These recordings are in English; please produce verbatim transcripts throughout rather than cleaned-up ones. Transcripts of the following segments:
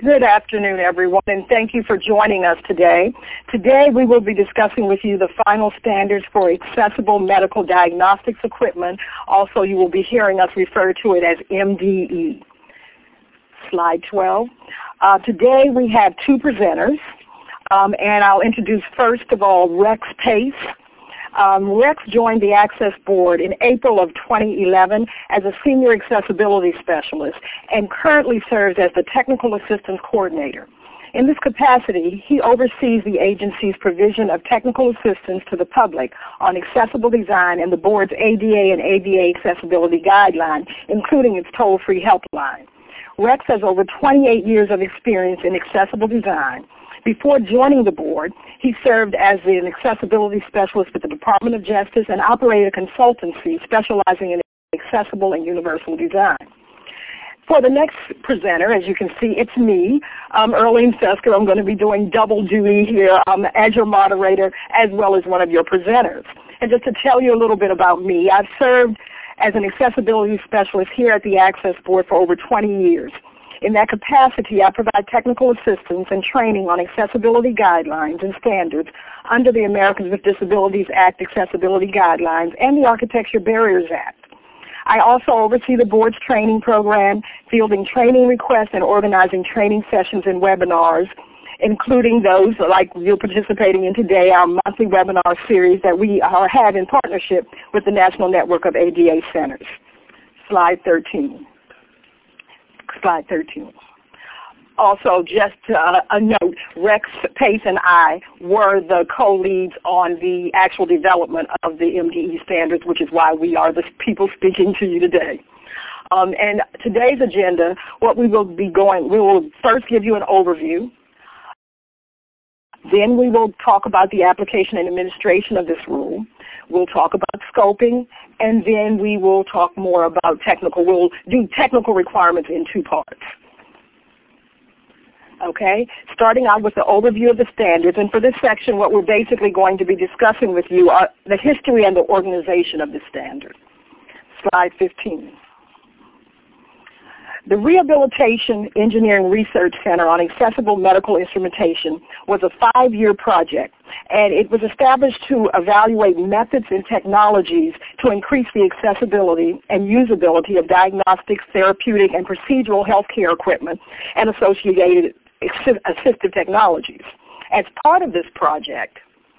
Good afternoon, everyone, and thank you for joining us today. Today we will be discussing with you the final standards for accessible medical diagnostics equipment. Also, you will be hearing us refer to it as M D E. Slide twelve. Uh, today we have two presenters, um, and I'll introduce first of all Rex Pace. Um, Rex joined the Access Board in April of twenty eleven as a Senior Accessibility Specialist and currently serves as the Technical Assistance Coordinator. In this capacity, he oversees the agency's provision of technical assistance to the public on accessible design and the Board's A D A and A D A accessibility guideline, including its toll-free helpline. Rex has over twenty-eight years of experience in accessible design. Before joining the Board, he served as an accessibility specialist with the Department of Justice and operated a consultancy specializing in accessible and universal design. For the next presenter, as you can see, it's me, um, Earlene Sesker. I'm going to be doing double duty here um, as your moderator as well as one of your presenters. And just to tell you a little bit about me, I've served as an accessibility specialist here at the Access Board for over twenty years. In that capacity, I provide technical assistance and training on accessibility guidelines and standards under the Americans with Disabilities Act Accessibility Guidelines and the Architecture Barriers Act. I also oversee the Board's training program, fielding training requests and organizing training sessions and webinars, including those like you're participating in today, our monthly webinar series that we are, have in partnership with the National Network of A D A Centers. Slide thirteen. Slide thirteen. Also, just uh, a note, Rex Pace and I were the co-leads on the actual development of the M D E standards, which is why we are the people speaking to you today. Um, and today's agenda, what we will be going, we will first give you an overview. Then we will talk about the application and administration of this rule. We'll talk about scoping, and then we will talk more about technical. We'll do technical requirements in two parts. Okay, starting out with the overview of the standards, and for this section what we're basically going to be discussing with you are the history and the organization of the standard. Slide fifteen. The Rehabilitation Engineering Research Center on Accessible Medical Instrumentation was a five-year project, and it was established to evaluate methods and technologies to increase the accessibility and usability of diagnostics, therapeutic, and procedural healthcare equipment and associated assistive technologies. As part of this project,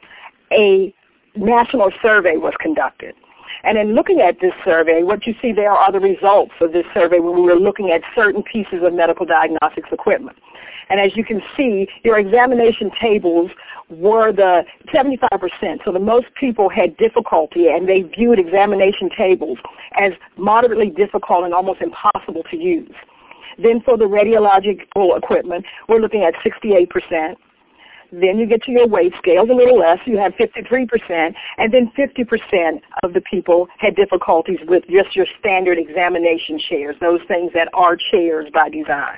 a national survey was conducted. And in looking at this survey, what you see there are the results of this survey when we were looking at certain pieces of medical diagnostics equipment. And as you can see, your examination tables were the seventy-five percent. So the most people had difficulty, and they viewed examination tables as moderately difficult and almost impossible to use. Then for the radiological equipment, we're looking at sixty-eight percent. Then you get to your weight scales, a little less, you have fifty-three percent, and then fifty percent of the people had difficulties with just your standard examination chairs, those things that are chairs by design.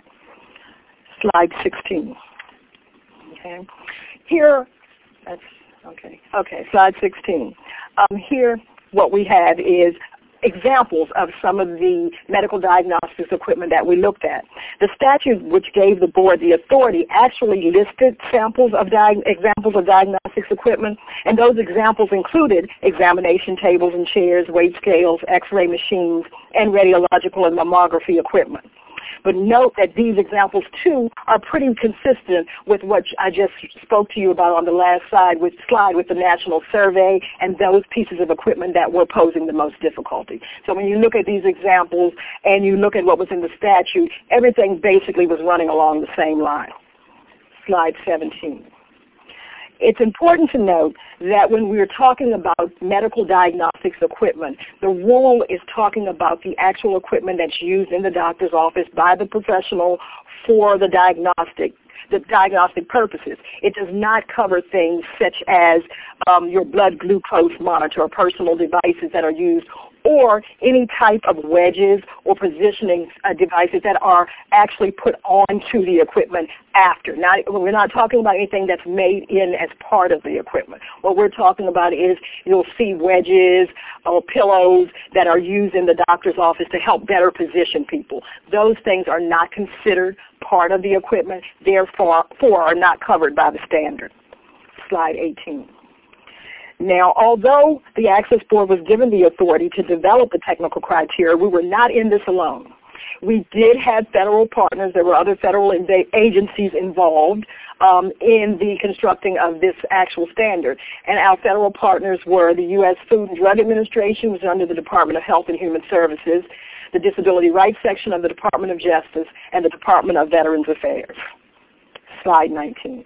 Slide sixteen. Okay. Here, that's, okay, okay, slide sixteen. Um, here what we have is examples of some of the medical diagnostics equipment that we looked at. The statute which gave the Board the authority actually listed samples of examples of diagnostics equipment, and those examples included examination tables and chairs, weight scales, x-ray machines, and radiological and mammography equipment. But note that these examples, too, are pretty consistent with what I just spoke to you about on the last slide with, slide with the national survey and those pieces of equipment that were posing the most difficulty. So when you look at these examples and you look at what was in the statute, everything basically was running along the same line. Slide seventeen. It's important to note that when we're talking about medical diagnostics equipment, the rule is talking about the actual equipment that's used in the doctor's office by the professional for the diagnostic, the diagnostic purposes. It does not cover things such as um, your blood glucose monitor or personal devices that are used, or any type of wedges or positioning uh, devices that are actually put onto the equipment after. Not, we're not talking about anything that's made in as part of the equipment. What we're talking about is you'll see wedges or pillows that are used in the doctor's office to help better position people. Those things are not considered part of the equipment, therefore are not covered by the standard. Slide eighteen. Now, although the Access Board was given the authority to develop the technical criteria, we were not in this alone. We did have federal partners. There were other federal agencies involved um, in the constructing of this actual standard. And our federal partners were the U S Food and Drug Administration, which is under the Department of Health and Human Services, the Disability Rights Section of the Department of Justice, and the Department of Veterans Affairs. Slide nineteen.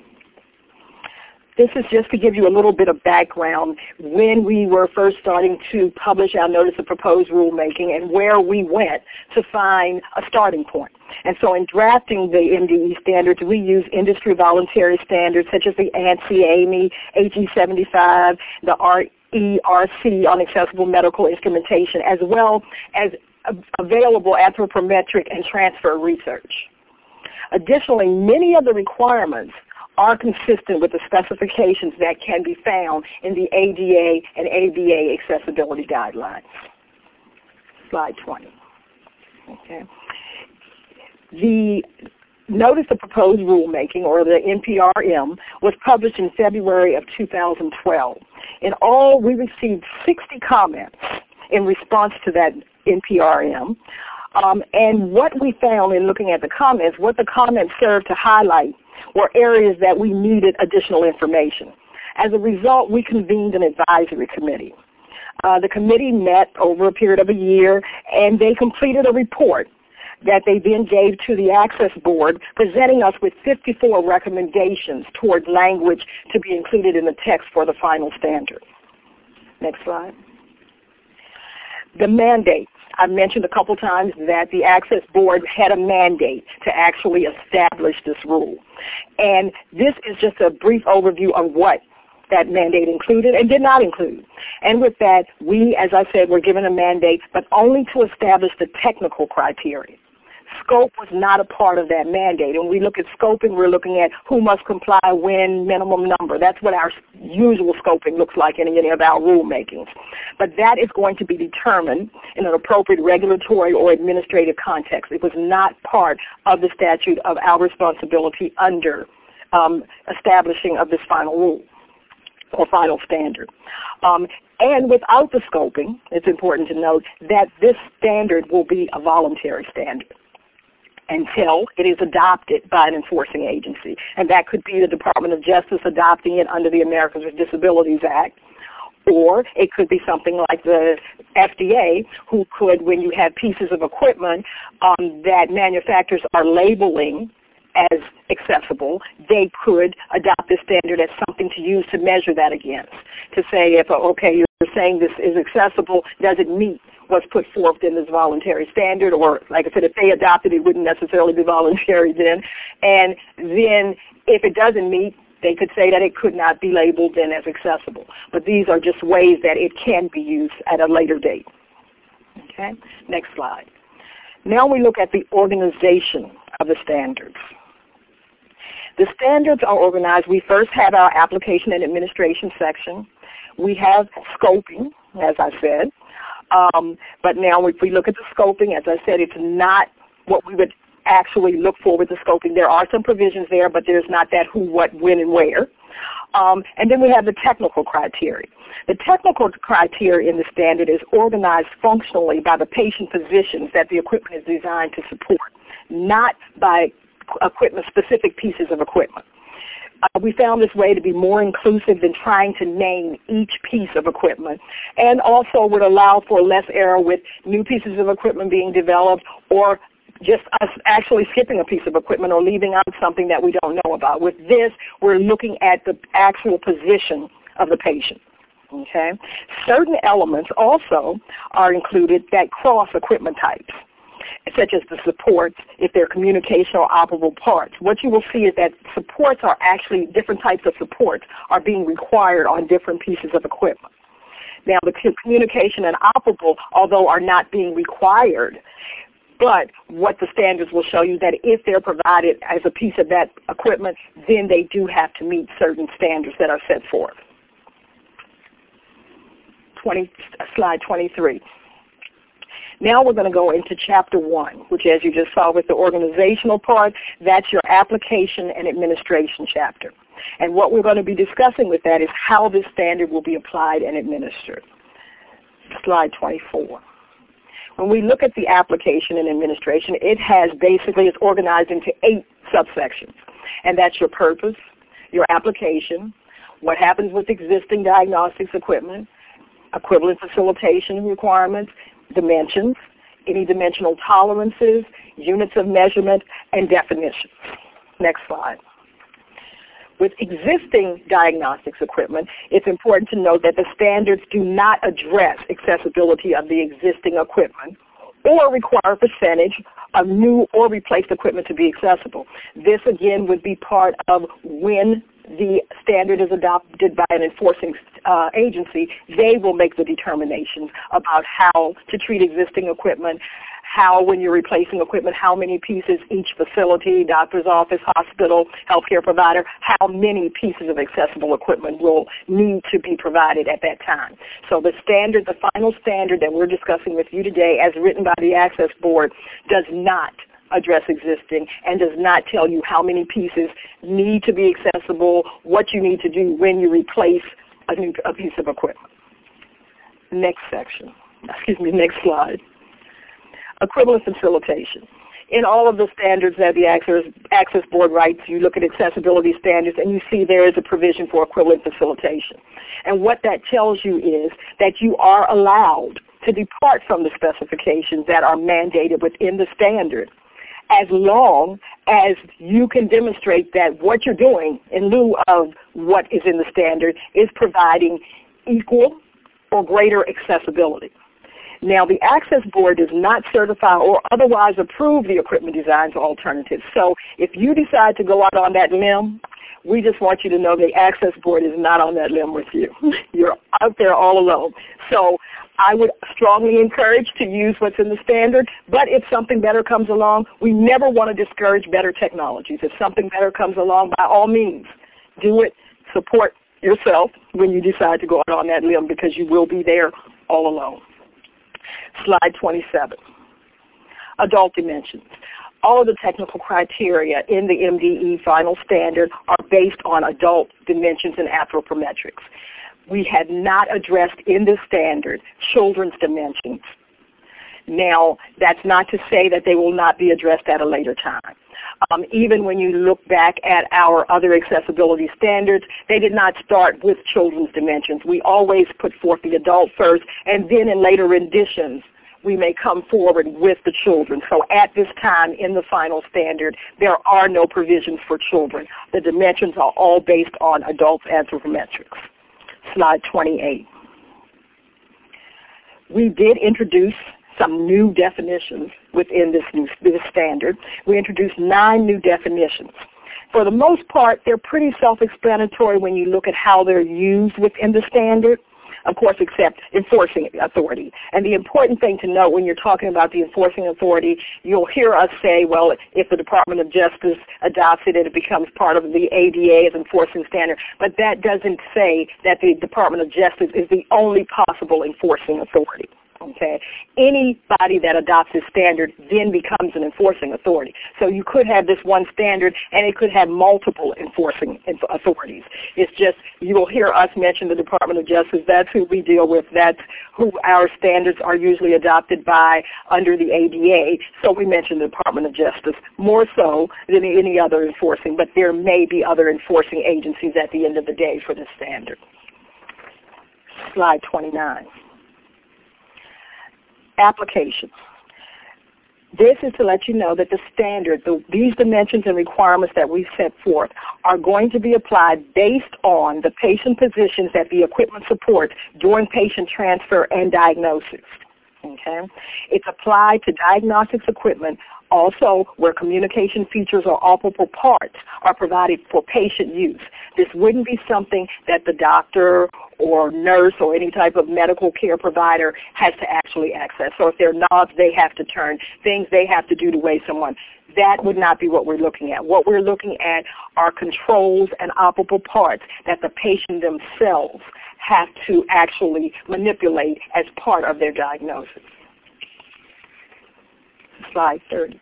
This is just to give you a little bit of background when we were first starting to publish our Notice of Proposed Rulemaking and where we went to find a starting point. And so in drafting the M D E standards, we use industry voluntary standards such as the ANSI, A M E, H E seventy-five, the R E R C on accessible medical instrumentation, as well as available anthropometric and transfer research. Additionally, many of the requirements are consistent with the specifications that can be found in the A D A and A B A accessibility guidelines. Slide twenty. Okay. The Notice of Proposed Rulemaking, or the N P R M, was published in February of two thousand twelve. In all, we received sixty comments in response to that N P R M. Um, and what we found in looking at the comments, what the comments served to highlight were areas that we needed additional information. As a result, we convened an advisory committee. Uh, the committee met over a period of a year, and they completed a report that they then gave to the Access Board, presenting us with fifty-four recommendations toward language to be included in the text for the final standard. Next slide. The mandate. I've mentioned a couple times that the Access Board had a mandate to actually establish this rule. And this is just a brief overview of what that mandate included and did not include. And with that, we, as I said, were given a mandate, but only to establish the technical criteria. Scope was not a part of that mandate. And when we look at scoping, we're looking at who must comply when, minimum number. That's what our usual scoping looks like in any of our rulemakings. But that is going to be determined in an appropriate regulatory or administrative context. It was not part of the statute of our responsibility under um, establishing of this final rule or final standard. Um, and without the scoping, it's important to note that this standard will be a voluntary standard until it is adopted by an enforcing agency. And that could be the Department of Justice adopting it under the Americans with Disabilities Act, or it could be something like the F D A, who could, when you have pieces of equipment um, that manufacturers are labeling as accessible, they could adopt this standard as something to use to measure that against. To say, if okay, you're saying this is accessible, does it meet what's put forth in this voluntary standard? Or, like I said, if they adopted it, it wouldn't necessarily be voluntary then. And then if it doesn't meet, they could say that it could not be labeled then as accessible. But these are just ways that it can be used at a later date. Okay, next slide. Now we look at the organization of the standards. The standards are organized. We first have our application and administration section. We have scoping, as I said. Um, but now if we look at the scoping, as I said, it's not what we would actually look for with the scoping. There are some provisions there, but there's not that who, what, when, and where. Um, and then we have the technical criteria. The technical criteria in the standard is organized functionally by the patient physicians that the equipment is designed to support, not by equipment, specific pieces of equipment. Uh, we found this way to be more inclusive than trying to name each piece of equipment, and also would allow for less error with new pieces of equipment being developed, or just us actually skipping a piece of equipment or leaving out something that we don't know about. With this, we're looking at the actual position of the patient. Okay? Certain elements also are included that cross equipment types, such as the supports, if they're communication or operable parts. What you will see is that supports are actually, different types of supports are being required on different pieces of equipment. Now, the communication and operable, although are not being required, but what the standards will show you that if they're provided as a piece of that equipment, then they do have to meet certain standards that are set forth. twenty, slide twenty-three. Now we're going to go into chapter one, which, as you just saw with the organizational part, that's your application and administration chapter. And what we're going to be discussing with that is how this standard will be applied and administered. Slide twenty-four. When we look at the application and administration, it has basically, it's organized into eight subsections. And that's your purpose, your application, what happens with existing diagnostics equipment, equivalent facilitation requirements, dimensions, any dimensional tolerances, units of measurement, and definitions. Next slide. With existing diagnostics equipment, it's important to note that the standards do not address accessibility of the existing equipment or require a percentage of new or replaced equipment to be accessible. This, again, would be part of when the standard is adopted by an enforcing uh, agency. They will make the determinations about how to treat existing equipment, how, when you're replacing equipment, how many pieces each facility, doctor's office, hospital, healthcare provider, how many pieces of accessible equipment will need to be provided at that time. So the standard, the final standard that we're discussing with you today, as written by the Access Board, does not address existing and does not tell you how many pieces need to be accessible, what you need to do when you replace a, new, a piece of equipment. Next section, excuse me, next slide. Equivalent facilitation. In all of the standards that the Access, Access Board writes, you look at accessibility standards and you see there is a provision for equivalent facilitation. And what that tells you is that you are allowed to depart from the specifications that are mandated within the standard, as long as you can demonstrate that what you're doing in lieu of what is in the standard is providing equal or greater accessibility. Now, the Access Board does not certify or otherwise approve the equipment designs or alternatives. So if you decide to go out on that limb, we just want you to know the Access Board is not on that limb with you. You're out there all alone. So I would strongly encourage to use what's in the standard, but if something better comes along, we never want to discourage better technologies. If something better comes along, by all means, do it. Support yourself when you decide to go out on that limb, because you will be there all alone. Slide twenty-seven. Adult dimensions. All of the technical criteria in the M D E final standard are based on adult dimensions and anthropometrics. We have not addressed in this standard children's dimensions. Now, that's not to say that they will not be addressed at a later time. Um, even when you look back at our other accessibility standards, they did not start with children's dimensions. We always put forth the adult first, and then in later renditions, we may come forward with the children. So at this time in the final standard, there are no provisions for children. The dimensions are all based on adult anthropometrics. Slide twenty-eight. We did introduce some new definitions within this new this standard. We introduced nine new definitions. For the most part, they're pretty self-explanatory when you look at how they're used within the standard, of course, except enforcing authority. And the important thing to note when you're talking about the enforcing authority, you'll hear us say, well, if the Department of Justice adopts it, it becomes part of the A D A as enforcing standard. But that doesn't say that the Department of Justice is the only possible enforcing authority. Okay. Anybody that adopts this standard then becomes an enforcing authority. So you could have this one standard and it could have multiple enforcing authorities. It's just you will hear us mention the Department of Justice. That's who we deal with. That's who our standards are usually adopted by under the A D A. So we mention the Department of Justice more so than any other enforcing, but there may be other enforcing agencies at the end of the day for this standard. Slide twenty-nine. Application. This is to let you know that the standard, the, these dimensions and requirements that we've set forth are going to be applied based on the patient positions that the equipment supports during patient transfer and diagnosis. Okay? It's applied to diagnostics equipment Also, where communication features or operable parts are provided for patient use. This wouldn't be something that the doctor or nurse or any type of medical care provider has to actually access. So if there are knobs they have to turn, things they have to do to weigh someone, that would not be what we're looking at. What we're looking at are controls and operable parts that the patient themselves have to actually manipulate as part of their diagnosis. Slide thirty.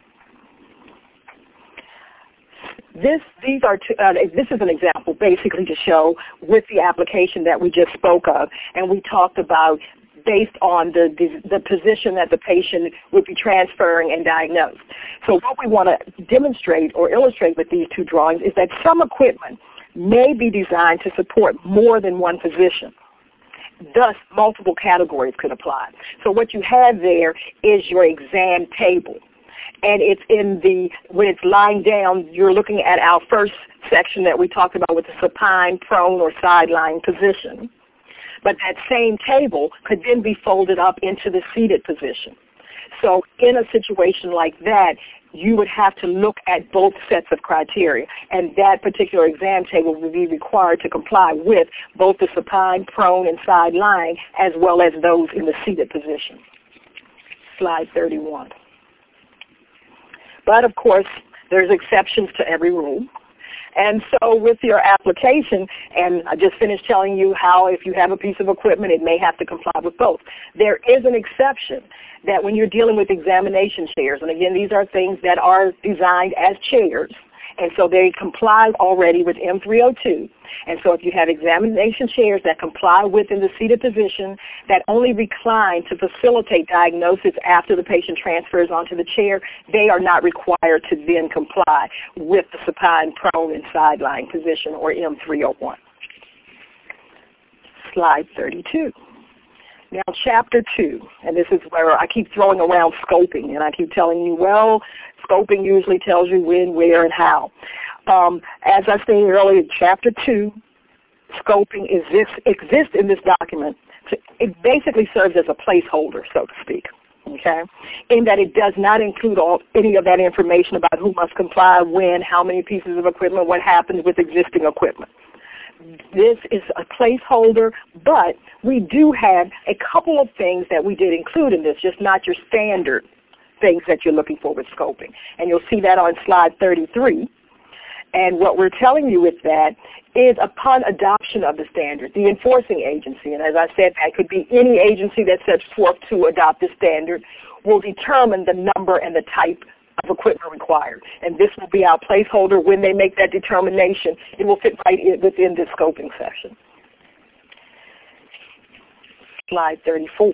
This, these are two, uh, this is an example basically to show with the application that we just spoke of, and we talked about based on the, the, the position that the patient would be transferring and diagnosed. So what we want to demonstrate or illustrate with these two drawings is that some equipment may be designed to support more than one position. Thus, multiple categories could apply. So what you have there is your exam table. And it's in the, when it's lying down, you're looking at our first section that we talked about with the supine, prone, or side-lying position. But that same table could then be folded up into the seated position. So in a situation like that, you would have to look at both sets of criteria, and that particular exam table would be required to comply with both the supine, prone, and side lying, as well as those in the seated position. Slide thirty-one. But of course, there's exceptions to every rule. And so with your application, and I just finished telling you how if you have a piece of equipment, it may have to comply with both. There is an exception that when you're dealing with examination chairs, and again, these are things that are designed as chairs, and so they comply already with M three oh two. And so if you have examination chairs that comply with in the seated position, that only recline to facilitate diagnosis after the patient transfers onto the chair, they are not required to then comply with the supine, prone, and side-lying position, or M three oh one. Slide thirty-two. Now, chapter two, and this is where I keep throwing around scoping, and I keep telling you, well, scoping usually tells you when, where, and how. Um, as I stated earlier, chapter two, scoping exists, exists in this document. So it basically serves as a placeholder, so to speak, okay, in that it does not include all, any of that information about who must comply, when, how many pieces of equipment, what happens with existing equipment. This is a placeholder, but we do have a couple of things that we did include in this, just not your standard things that you're looking for with scoping. And you'll see that on slide thirty-three. And what we're telling you with that is upon adoption of the standard, the enforcing agency, and as I said, that could be any agency that sets forth to adopt the standard, will determine the number and the type of equipment required. And this will be our placeholder when they make that determination. It will fit right in, within this scoping section. Slide thirty-four.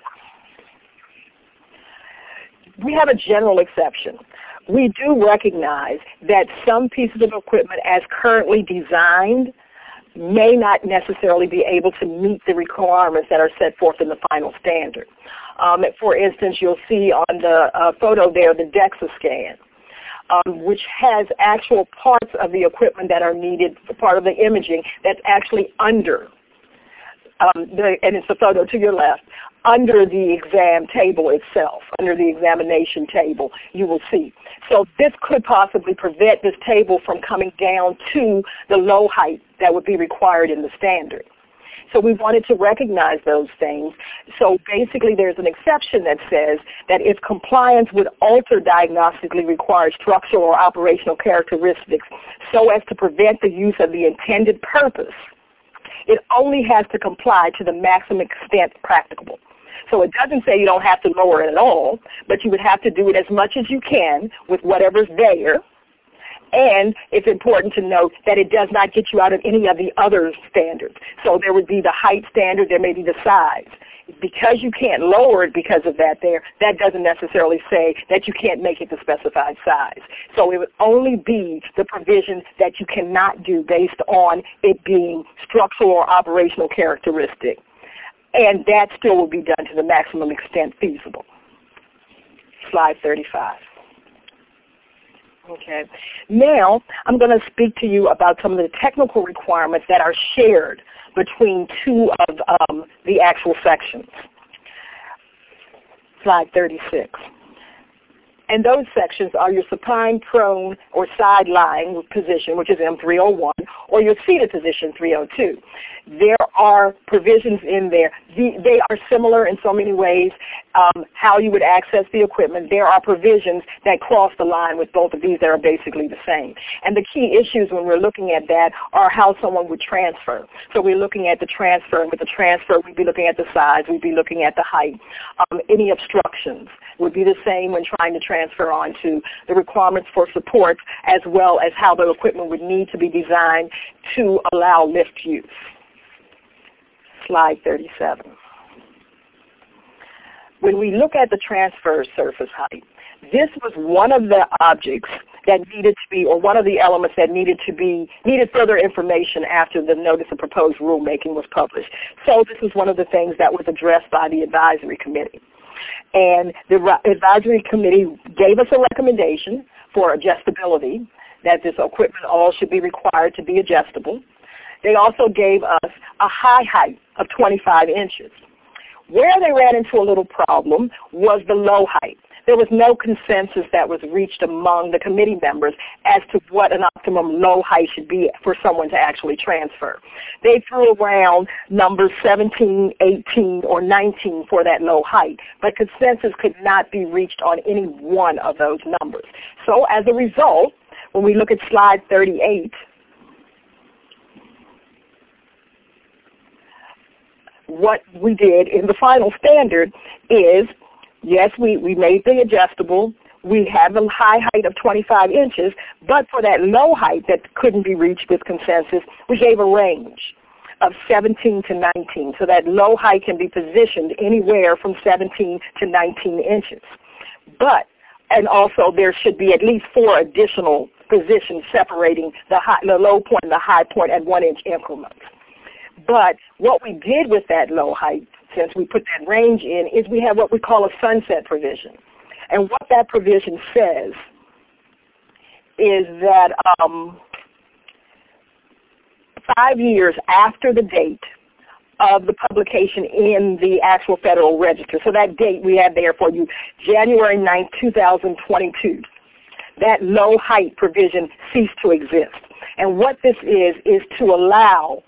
We have a general exception. We do recognize that some pieces of equipment as currently designed may not necessarily be able to meet the requirements that are set forth in the final standard. Um, for instance, you'll see on the uh, photo there the DEXA scan, um, which has actual parts of the equipment that are needed for part of the imaging that's actually under, um, the, and it's the photo to your left, under the exam table itself, under the examination table, you will see. So this could possibly prevent this table from coming down to the low height that would be required in the standard. So we wanted to recognize those things. So basically there's an exception that says that if compliance would alter diagnostically required structural or operational characteristics so as to prevent the use of the intended purpose, it only has to comply to the maximum extent practicable. So it doesn't say you don't have to lower it at all, but you would have to do it as much as you can with whatever's there. And it's important to note that it does not get you out of any of the other standards. So there would be the height standard, there may be the size. Because you can't lower it because of that there, that doesn't necessarily say that you can't make it the specified size. So it would only be the provision that you cannot do based on it being structural or operational characteristic. And that still will be done to the maximum extent feasible. Slide thirty-five. Okay. Now, I'm going to speak to you about some of the technical requirements that are shared between two of um, the actual sections. Slide thirty-six. And those sections are your supine, prone, or sideline position, which is M three oh one, or your seated position, three oh two. There are provisions in there. The, they are similar in so many ways, um, how you would access the equipment. There are provisions that cross the line with both of these that are basically the same. And the key issues when we're looking at that are how someone would transfer. So we're looking at the transfer, and with the transfer, we'd be looking at the size, we'd be looking at the height. Um, any obstructions would be the same when trying to transfer onto the requirements for support, as well as how the equipment would need to be designed to allow lift use. Slide thirty-seven. When we look at the transfer surface height, this was one of the objects that needed to be, or one of the elements that needed to be, needed further information after the notice of proposed rulemaking was published. So this was one of the things that was addressed by the advisory committee. And the advisory committee gave us a recommendation for adjustability, that this equipment all should be required to be adjustable. They also gave us a high height of twenty-five inches. Where they ran into a little problem was the low height. There was no consensus that was reached among the committee members as to what an optimum low height should be for someone to actually transfer. They threw around numbers seventeen, eighteen, or nineteen for that low height, but consensus could not be reached on any one of those numbers. So as a result, when we look at slide thirty-eight, what we did in the final standard is, yes, we, we made the adjustable. We have a high height of twenty-five inches, but for that low height that couldn't be reached with consensus, we gave a range of seventeen to nineteen. So that low height can be positioned anywhere from seventeen to nineteen inches. But, and also there should be at least four additional positions separating the, high, the low point and the high point at one inch increments. But what we did with that low height, since we put that range in, is we have what we call a sunset provision. And what that provision says is that um, five years after the date of the publication in the actual Federal Register, so that date we have there for you, January ninth, two thousand twenty-two, that low height provision ceased to exist. And what this is, is to allow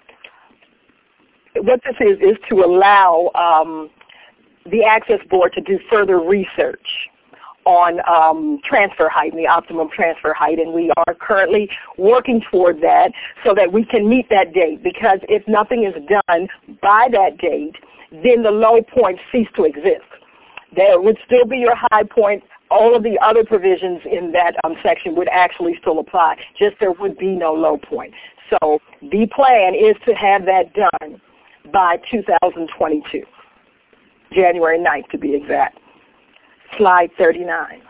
What this is is to allow um, the Access Board to do further research on um, transfer height and the optimum transfer height, and we are currently working toward that so that we can meet that date, because if nothing is done by that date, then the low point cease to exist. There would still be your high point. All of the other provisions in that um, section would actually still apply, just there would be no low point. So the plan is to have that done by two thousand twenty-two, January ninth to be exact. Slide thirty-nine.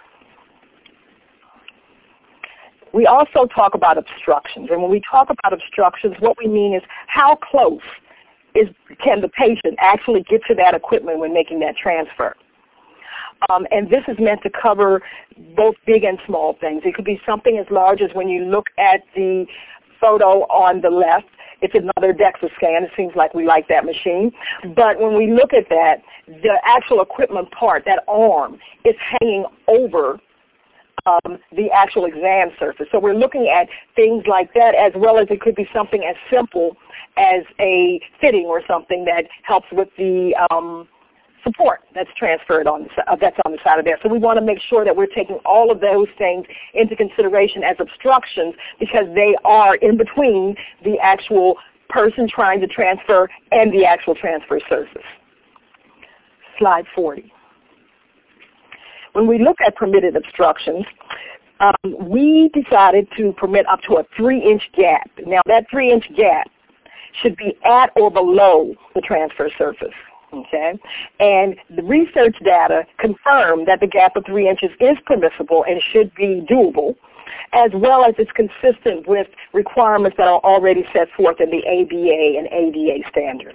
We also talk about obstructions, and when we talk about obstructions, what we mean is how close is, can the patient actually get to that equipment when making that transfer. Um, and this is meant to cover both big and small things. It could be something as large as when you look at the photo on the left. It's another DEXA scan. It seems like we like that machine. But when we look at that, the actual equipment part, that arm, is hanging over um, the actual exam surface. So we're looking at things like that, as well as it could be something as simple as a fitting or something that helps with the um, support that's transferred on the, uh, that's on the side of there. So we want to make sure that we're taking all of those things into consideration as obstructions, because they are in between the actual person trying to transfer and the actual transfer surface. Slide forty. When we look at permitted obstructions, um, we decided to permit up to a three-inch gap. Now that three-inch gap should be at or below the transfer surface. Okay, and the research data confirm that the gap of three inches is permissible and should be doable, as well as it's consistent with requirements that are already set forth in the A B A and A D A standards.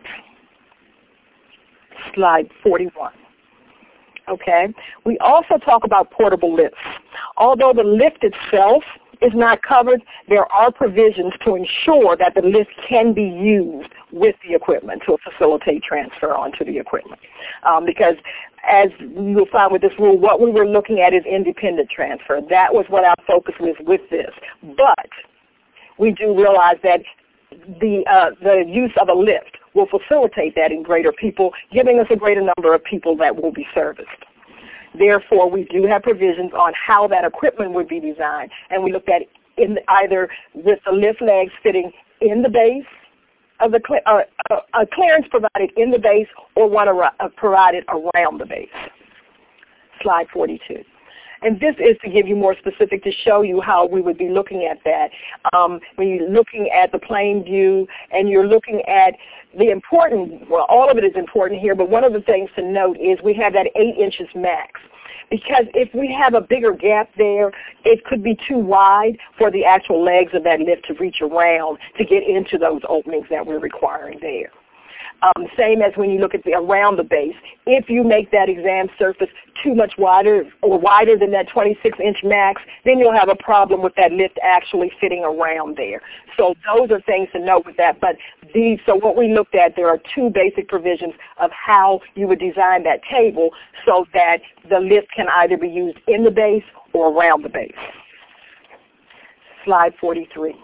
Slide forty-one. Okay, we also talk about portable lifts. Although the lift itself is not covered, there are provisions to ensure that the lift can be used with the equipment to facilitate transfer onto the equipment. Um, because as you'll find with this rule, what we were looking at is independent transfer. That was what our focus was with this. But we do realize that the, uh, the use of a lift will facilitate that in greater people, giving us a greater number of people that will be serviced. Therefore, we do have provisions on how that equipment would be designed, and we looked at in either with the lift legs fitting in the base of the uh, a clearance provided in the base or one ar uh, provided around the base. Slide forty-two. And this is to give you more specific to show you how we would be looking at that. Um, when you're looking at the plain view and you're looking at the important, well, all of it is important here, but one of the things to note is we have that eight inches max. Because if we have a bigger gap there, it could be too wide for the actual legs of that lift to reach around to get into those openings that we're requiring there. Um, same as when you look at the around the base. If you make that exam surface too much wider or wider than that twenty-six inch max, then you'll have a problem with that lift actually fitting around there. So those are things to note with that. But these, so what we looked at, there are two basic provisions of how you would design that table so that the lift can either be used in the base or around the base. Slide forty-three.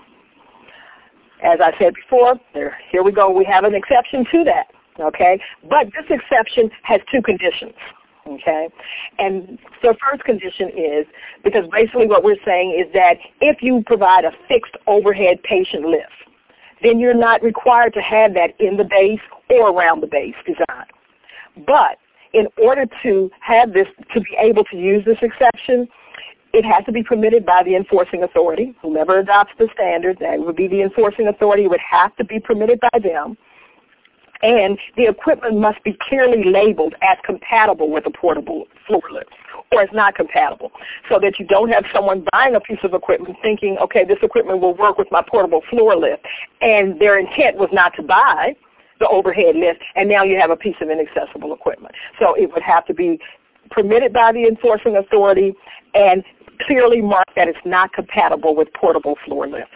As I said before, there, here we go. We have an exception to that, okay? But this exception has two conditions, okay? And the first condition is, because basically what we're saying is that if you provide a fixed overhead patient lift, then you're not required to have that in the base or around the base design. But in order to have this, to be able to use this exception, it has to be permitted by the enforcing authority. Whomever adopts the standard, that would be the enforcing authority, would have to be permitted by them. And the equipment must be clearly labeled as compatible with a portable floor lift, or it's not compatible, so that you don't have someone buying a piece of equipment thinking, okay, this equipment will work with my portable floor lift, and their intent was not to buy the overhead lift, and now you have a piece of inaccessible equipment. So it would have to be permitted by the enforcing authority and clearly mark that it's not compatible with portable floor lifts.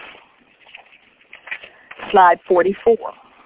Slide forty-four.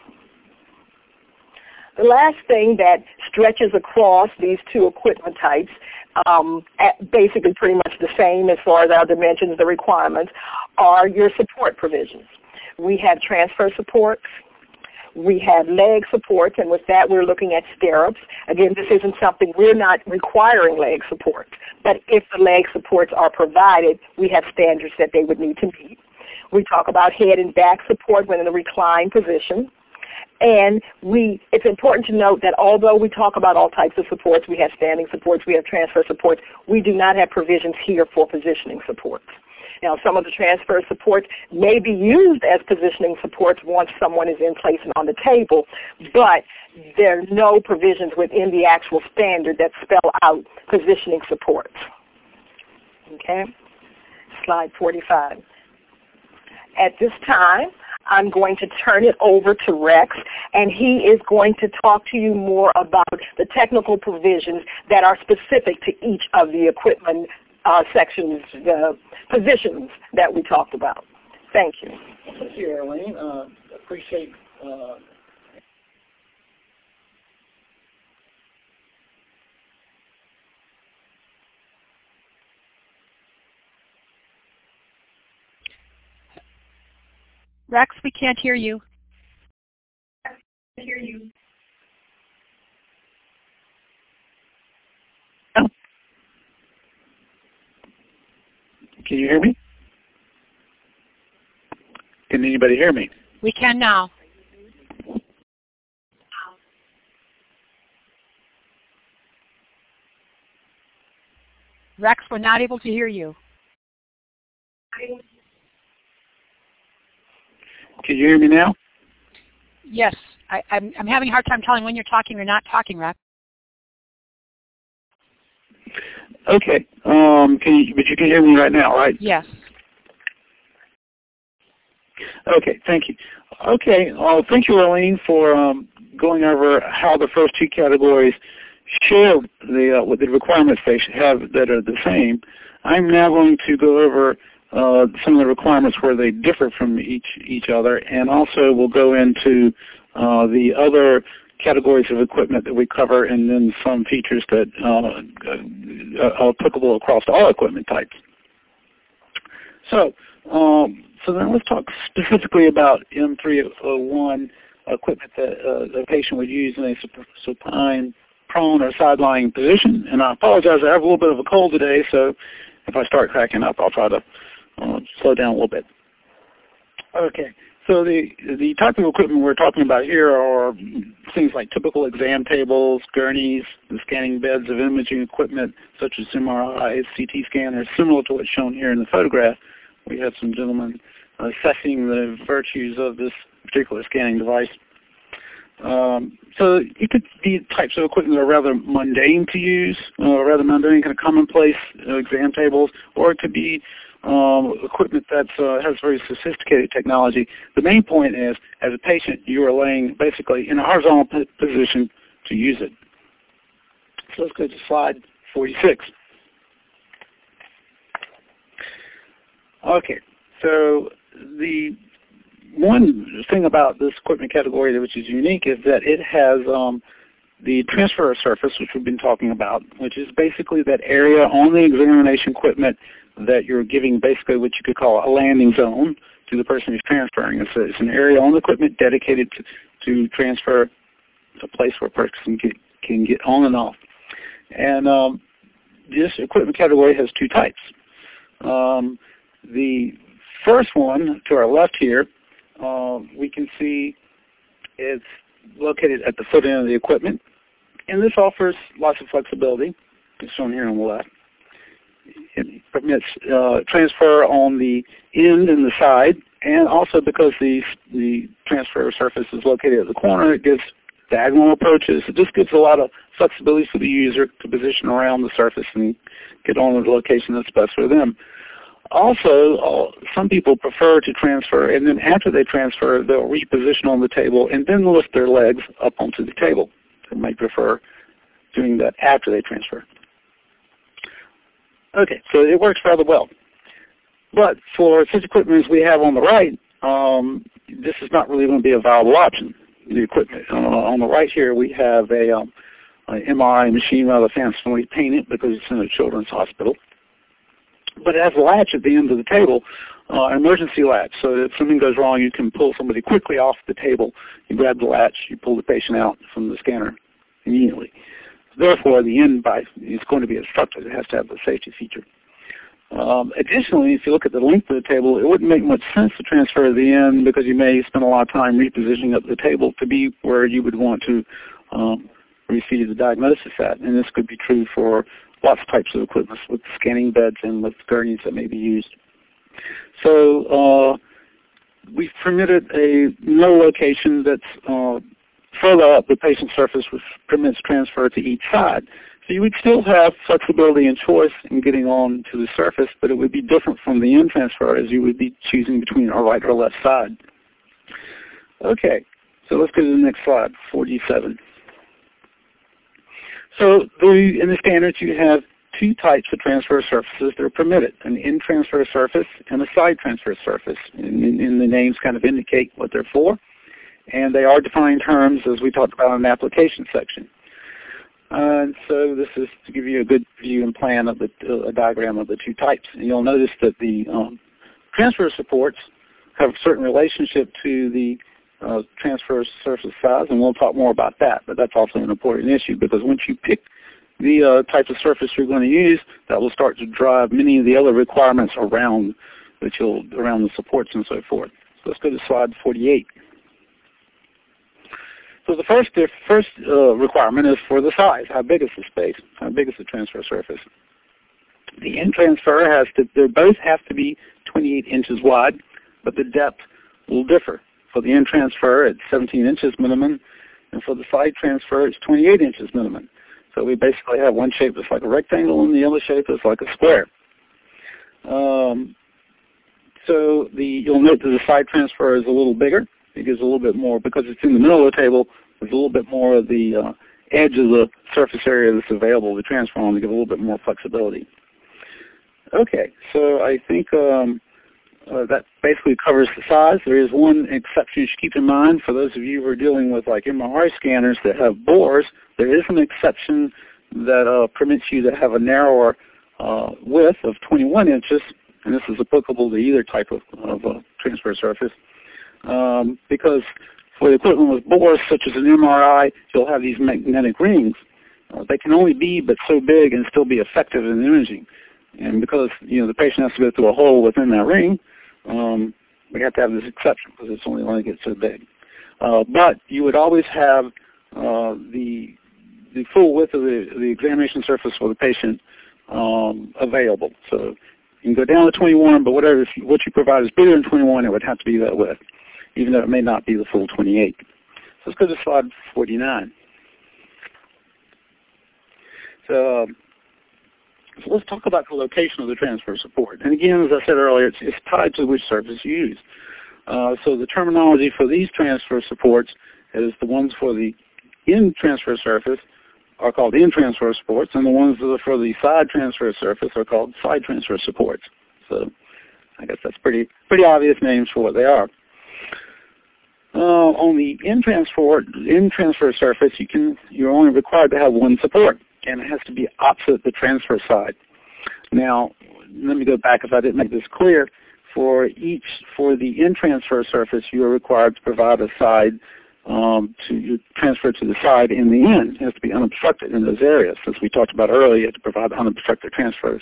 The last thing that stretches across these two equipment types, um, at basically pretty much the same as far as our dimensions, the requirements, are your support provisions. We have transfer supports. We have leg supports, and with that we're looking at stirrups. Again, this isn't something, we're not requiring leg supports, but if the leg supports are provided, we have standards that they would need to meet. We talk about head and back support when in the reclined position. And we, it's important to note that although we talk about all types of supports, we have standing supports, we have transfer supports, we do not have provisions here for positioning supports. Now, some of the transfer supports may be used as positioning supports once someone is in place and on the table, but there are no provisions within the actual standard that spell out positioning supports. Okay? Slide forty-five. At this time, I'm going to turn it over to Rex, and he is going to talk to you more about the technical provisions that are specific to each of the equipment uh, sections, the positions that we talked about. Thank you. Thank you, Arlene. Uh, appreciate uh, Rex, we can't hear you. I can't hear you. Oh. Can you hear me? Can anybody hear me? We can now. Rex, we're not able to hear you. Can you hear me now? Yes. I, I'm, I'm having a hard time telling when you're talking or not talking, Rex. Okay. Um, can you, but you can hear me right now, right? Yes. Okay. Thank you. Okay. Uh, thank you, Arlene, for um, going over how the first two categories share the uh, what the requirements they should have that are the same. I'm now going to go over uh, some of the requirements where they differ from each each other, and also we'll go into uh, the other categories of equipment that we cover, and then some features that uh, are applicable across all equipment types. So, um, so then let's talk specifically about M three oh one equipment that uh, the patient would use in a supine, prone, or side-lying position. And I apologize, I have a little bit of a cold today, so if I start cracking up, I'll try to uh, slow down a little bit. Okay, so the, the type of equipment we're talking about here are things like typical exam tables, gurneys, the scanning beds of imaging equipment such as M R Is, C T scanners, similar to what's shown here in the photograph. We had some gentlemen assessing the virtues of this particular scanning device. Um, so it could be types of equipment that are rather mundane to use, uh, rather mundane, kind of commonplace uh, exam tables, or it could be um, equipment that uh, has very sophisticated technology. The main point is, as a patient, you are laying basically in a horizontal position to use it. So let's go to slide forty-six. Okay, so the one thing about this equipment category which is unique is that it has um, the transfer surface, which we've been talking about, which is basically that area on the examination equipment that you're giving basically what you could call a landing zone to the person who's transferring. It's, a, it's an area on the equipment dedicated to, to transfer, a place where a person can get, can get on and off. And um, this equipment category has two types. Um, the first one to our left here, uh, we can see it's located at the foot end of the equipment, and this offers lots of flexibility. It's shown here on the left. It permits uh, transfer on the end and the side, and also because the the transfer surface is located at the corner, it gives diagonal approaches. It just gives a lot of flexibility for the user to position around the surface and get on the location that's best for them. Also, uh, some people prefer to transfer, and then after they transfer, they'll reposition on the table and then lift their legs up onto the table. They might prefer doing that after they transfer. Okay, so it works rather well. But for such equipment as we have on the right, um, this is not really going to be a viable option. The equipment uh, on the right here, we have a, um, a M R I machine, rather fancifully painted because it's in a children's hospital. But it has a latch at the end of the table, uh, an emergency latch, so that if something goes wrong, you can pull somebody quickly off the table. You grab the latch, you pull the patient out from the scanner immediately. Therefore, the end by is going to be obstructed. It has to have a safety feature. Um, additionally, if you look at the length of the table, it wouldn't make much sense to transfer the end because you may spend a lot of time repositioning up the table to be where you would want to um, receive the diagnosis at. And this could be true for lots of types of equipment with scanning beds and with gurneys that may be used. So uh, we've permitted a no location that's uh, further up the patient's surface, which permits transfer to each side. So you would still have flexibility and choice in getting on to the surface, but it would be different from the end transfer as you would be choosing between a right or left side. Okay, so let's go to the next slide, forty-seven. So the, in the standards, you have two types of transfer surfaces that are permitted, an in transfer surface and a side transfer surface. And, and the names kind of indicate what they're for. And they are defined terms, as we talked about in the application section. Uh, and so this is to give you a good view and plan of the uh, a diagram of the two types. And you'll notice that the um, transfer supports have a certain relationship to the uh, transfer surface size, and we'll talk more about that. But that's also an important issue because once you pick the uh, type of surface you're going to use, that will start to drive many of the other requirements around that you'll around the supports and so forth. So let's go to slide forty-eight. So the first, the first uh, requirement is for the size. How big is the space? How big is the transfer surface? The end transfer has to, they both have to be twenty-eight inches wide, but the depth will differ. For the end transfer, it's seventeen inches minimum, and for the side transfer, it's twenty-eight inches minimum. So we basically have one shape that's like a rectangle, and the other shape is like a square. Um, so the, you'll note that the side transfer is a little bigger. It gives a little bit more, because it's in the middle of the table, there's a little bit more of the uh, edge of the surface area that's available to transfer on to give a little bit more flexibility. Okay, so I think um, uh, that basically covers the size. There is one exception you should keep in mind. For those of you who are dealing with like M R I scanners that have bores, there is an exception that uh, permits you to have a narrower uh, width of twenty-one inches, and this is applicable to either type of, of uh, transfer surface, um, because for the equipment with bores, such as an M R I, you'll have these magnetic rings. Uh, they can only be but so big and still be effective in imaging. And because you know the patient has to go through a hole within that ring, um, we have to have this exception because it's only going to get so big. Uh, but you would always have uh, the the full width of the, the examination surface for the patient um, available. So you can go down to twenty-one, but whatever if you, what you provide is bigger than twenty-one, it would have to be that width, even though it may not be the full twenty-eight. So let's go to slide forty-nine. So, um, so let's talk about the location of the transfer support. And again, as I said earlier, it's, it's tied to which surface you use. Uh, so the terminology for these transfer supports is the ones for the in-transfer surface are called in-transfer supports, and the ones that are for the side transfer surface are called side transfer supports. So I guess that's pretty pretty obvious names for what they are. Uh, on the in-transfer in-transfer surface, you can you're only required to have one support, and it has to be opposite the transfer side. Now, let me go back if I didn't make this clear. For each, for the in-transfer surface, you are required to provide a side um, to transfer to the side in the end. It has to be unobstructed in those areas. As we talked about earlier, you have to provide unobstructed transfers.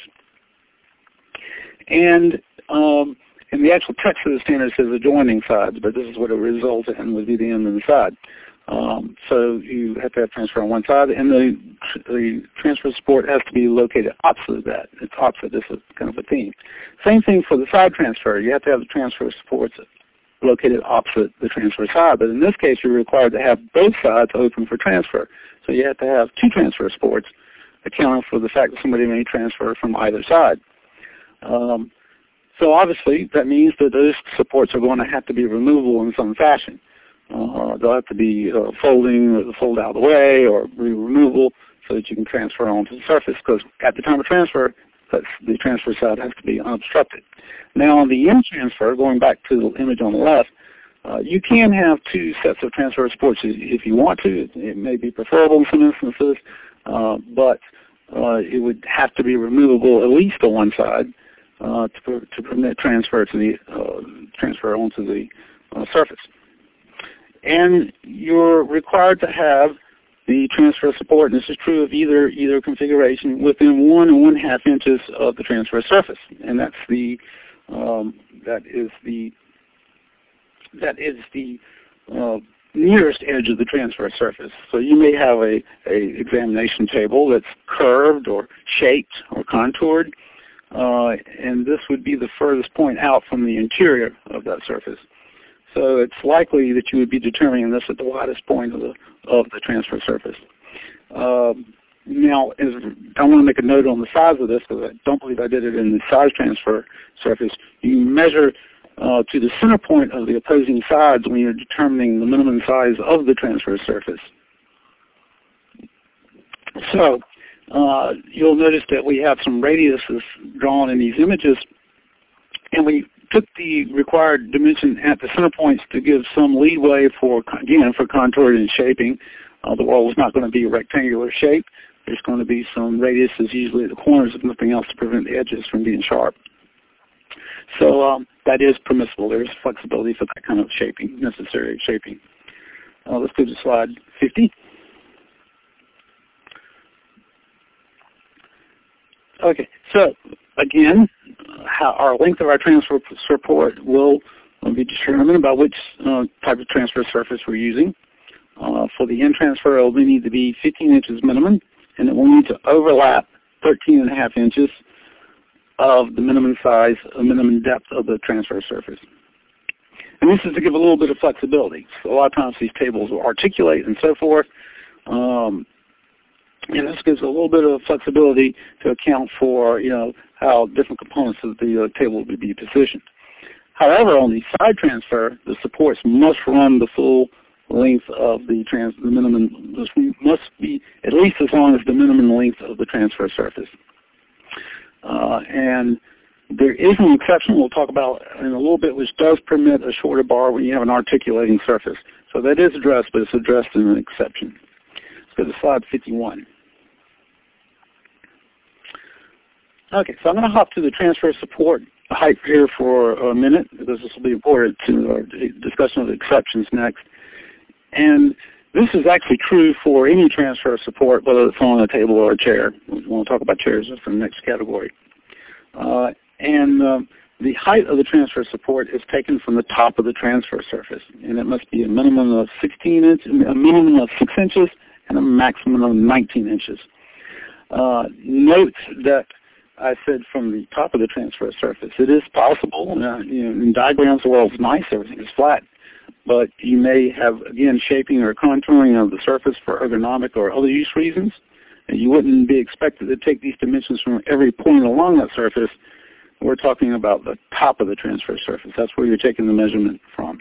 And um, in the actual text of the standard, it says adjoining sides, but this is what it results in would be the end and the side. Um, so you have to have transfer on one side, and the, the transfer support has to be located opposite that. It's opposite. This is kind of a theme. Same thing for the side transfer. You have to have the transfer supports located opposite the transfer side, but in this case you're required to have both sides open for transfer. So you have to have two transfer supports accounting for the fact that somebody may transfer from either side. Um, so obviously that means that those supports are going to have to be removable in some fashion. Uh, they'll have to be uh, folding or fold out of the way or be removable so that you can transfer onto the surface, because at the time of transfer, that's, the transfer side has to be unobstructed. Now on the in-transfer, going back to the image on the left, uh, you can have two sets of transfer supports if you want to. It may be preferable in some instances, uh, but uh, it would have to be removable at least on one side uh, to, to permit transfer to the uh, transfer onto the uh, surface. And you're required to have the transfer support, and this is true of either either configuration, within one and one half inches of the transfer surface, and that's the um, that is the that is the uh, nearest edge of the transfer surface. So you may have a, a examination table that's curved or shaped or contoured, uh, and this would be the furthest point out from the interior of that surface. So it's likely that you would be determining this at the widest point of the of the transfer surface. Um, now, as, I want to make a note on the size of this, because I don't believe I did it in the size transfer surface. You measure uh, to the center point of the opposing sides when you're determining the minimum size of the transfer surface. So uh, you'll notice that we have some radiuses drawn in these images, and we took the required dimension at the center points to give some leeway for, again, for contouring and shaping. Uh, the wall is not going to be a rectangular shape. There's going to be some radiuses, usually at the corners, if nothing else, to prevent the edges from being sharp. So um, that is permissible. There is flexibility for that kind of shaping, necessary shaping. Uh, let's go to slide fifty. Okay, so again, how our length of our transfer support will be determined by which uh, type of transfer surface we're using. Uh, for the in-transfer, it will need to be fifteen inches minimum, and it will need to overlap thirteen and a half inches of the minimum size, uh, minimum depth of the transfer surface. And this is to give a little bit of flexibility. So a lot of times these tables will articulate and so forth. Um, And this gives a little bit of flexibility to account for, you know, how different components of the uh, table would be positioned. However, on the side transfer, the supports must run the full length of the trans, the minimum, must be at least as long as the minimum length of the transfer surface. Uh, and there is an exception we'll talk about in a little bit, which does permit a shorter bar when you have an articulating surface. So that is addressed, but it's addressed in an exception. Let's go to slide fifty-one. Okay, so I'm going to hop to the transfer support height here for a minute, because this will be important to our discussion of the exceptions next. And this is actually true for any transfer support, whether it's on a table or a chair. We want to talk about chairs for the next category. Uh, and um, the height of the transfer support is taken from the top of the transfer surface, and it must be a minimum of sixteen inches, a minimum of six inches, and a maximum of nineteen inches. Uh, note that I said from the top of the transfer surface. It is possible. Uh, you know, in diagrams, the world's nice, everything is flat. But you may have, again, shaping or contouring of the surface for ergonomic or other use reasons. And you wouldn't be expected to take these dimensions from every point along that surface. We're talking about the top of the transfer surface. That's where you're taking the measurement from.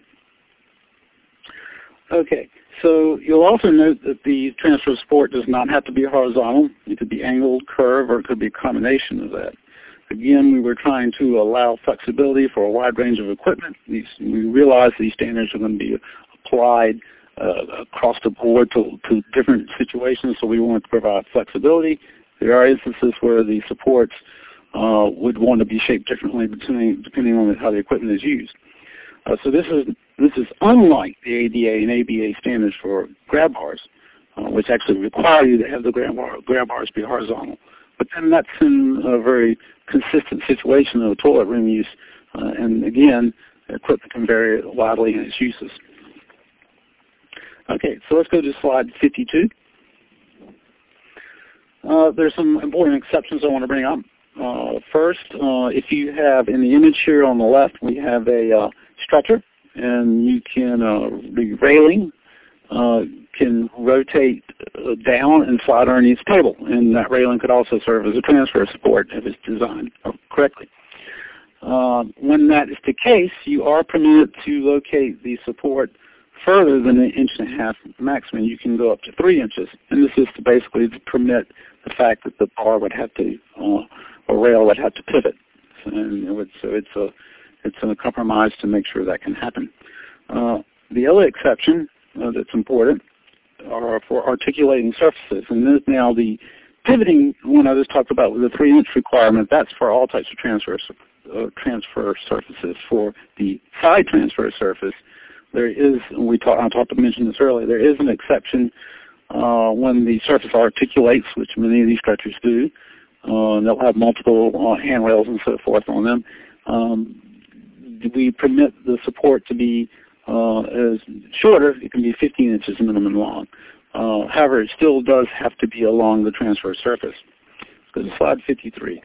Okay, so you'll also note that the transfer support does not have to be horizontal. It could be angled, curved, or it could be a combination of that. Again, we were trying to allow flexibility for a wide range of equipment. These, we realize these standards are going to be applied uh, across the board to, to different situations, so we want to provide flexibility. There are instances where the supports uh, would want to be shaped differently depending, depending on how the equipment is used. Uh, so this is this is unlike the A D A and A B A standards for grab bars, uh, which actually require you to have the grab, bar, grab bars be horizontal. But then that's in a very consistent situation of toilet room use, uh, and again, equipment can vary widely in its uses. Okay, so let's go to slide fifty-two. Uh, there's some important exceptions I want to bring up. Uh, first, uh, if you have in the image here on the left, we have a uh, stretcher, and you can, uh, the railing uh, can rotate uh, down and slide underneath the table, and that railing could also serve as a transfer support if it's designed correctly. Uh, when that is the case, you are permitted to locate the support further than an inch and a half maximum. You can go up to three inches, and this is to basically to permit the fact that the bar would have to, uh, or rail would have to pivot, and it would, so it's a It's a compromise to make sure that can happen. Uh, the other exception uh, that's important are for articulating surfaces. And this, now the pivoting one I just talked about with the three-inch requirement, that's for all types of transfer, uh, transfer surfaces. For the side transfer surface, there is, we talk, I talked to mention this earlier, there is an exception uh, when the surface articulates, which many of these structures do. Uh, they'll have multiple uh, handrails and so forth on them. Um, we permit the support to be uh, as shorter. It can be fifteen inches minimum long. Uh, however, it still does have to be along the transfer surface. Let's go to slide fifty-three.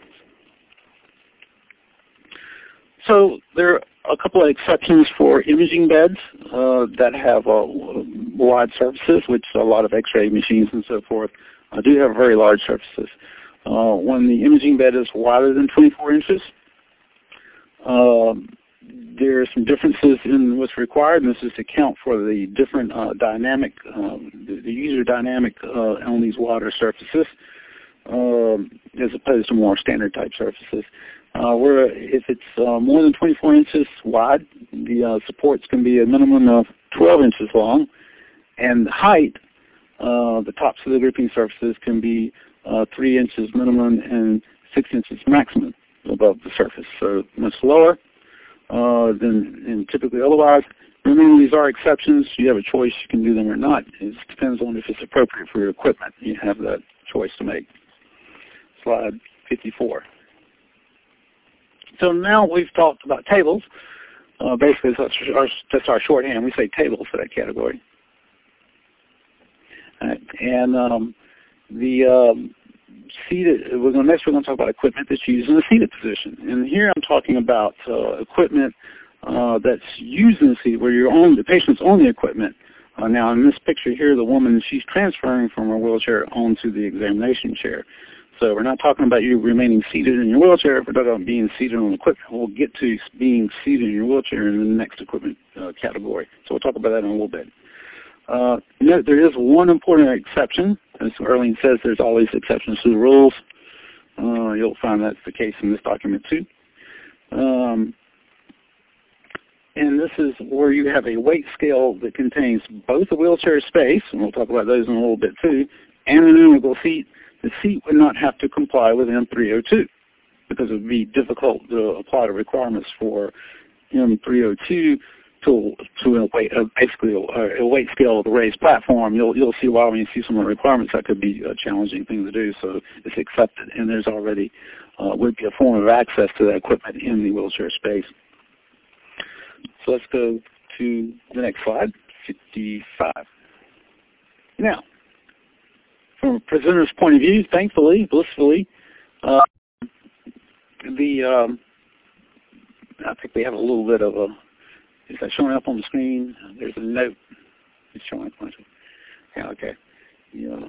So there are a couple of exceptions for imaging beds uh, that have uh, wide surfaces, which a lot of X-ray machines and so forth uh, do have very large surfaces. Uh, when the imaging bed is wider than twenty-four inches, Um, there are some differences in what's required, and this is to account for the different uh, dynamic, um, the, the user dynamic uh, on these wider surfaces, um, as opposed to more standard type surfaces. Uh, where if it's uh, more than twenty-four inches wide, the uh, supports can be a minimum of twelve inches long, and the height, uh, the tops of the gripping surfaces can be uh, three inches minimum and six inches maximum above the surface, so much lower uh, than, than typically otherwise. Remember, these are exceptions. You have a choice. You can do them or not. It depends on if it's appropriate for your equipment. You have that choice to make. Slide fifty-four. So now we've talked about tables. Uh, basically, that's our, that's our shorthand. We say tables for that category. Right. And um, the um, seated, we're going, next we're going to talk about equipment that's used in the seated position. And here I'm talking about uh, equipment uh, that's used in the seat where you're on, the patient's on the equipment. Uh, now in this picture here, the woman, she's transferring from her wheelchair onto the examination chair. So we're not talking about you remaining seated in your wheelchair. We're talking about being seated on equipment. We'll get to being seated in your wheelchair in the next equipment uh, category. So we'll talk about that in a little bit. Uh, note there is one important exception. As Arlene says, there's always exceptions to the rules. Uh, you'll find that's the case in this document too. Um, and this is where you have a weight scale that contains both a wheelchair space, and we'll talk about those in a little bit too, and an integral seat. The seat would not have to comply with M three oh two because it would be difficult to apply the requirements for M three oh two to to a weight, uh, basically a, a weight scale of the raised platform. You'll you'll see why when you see some of the requirements that could be a challenging thing to do. So it's accepted, and there's already uh, would be a form of access to that equipment in the wheelchair space. So let's go to the next slide, fifty-five. Now, from a presenter's point of view, thankfully, blissfully, uh, the um, I think we have a little bit of a. Is that showing up on the screen? There's a note. It's showing up on the screen. Yeah, okay. Yeah.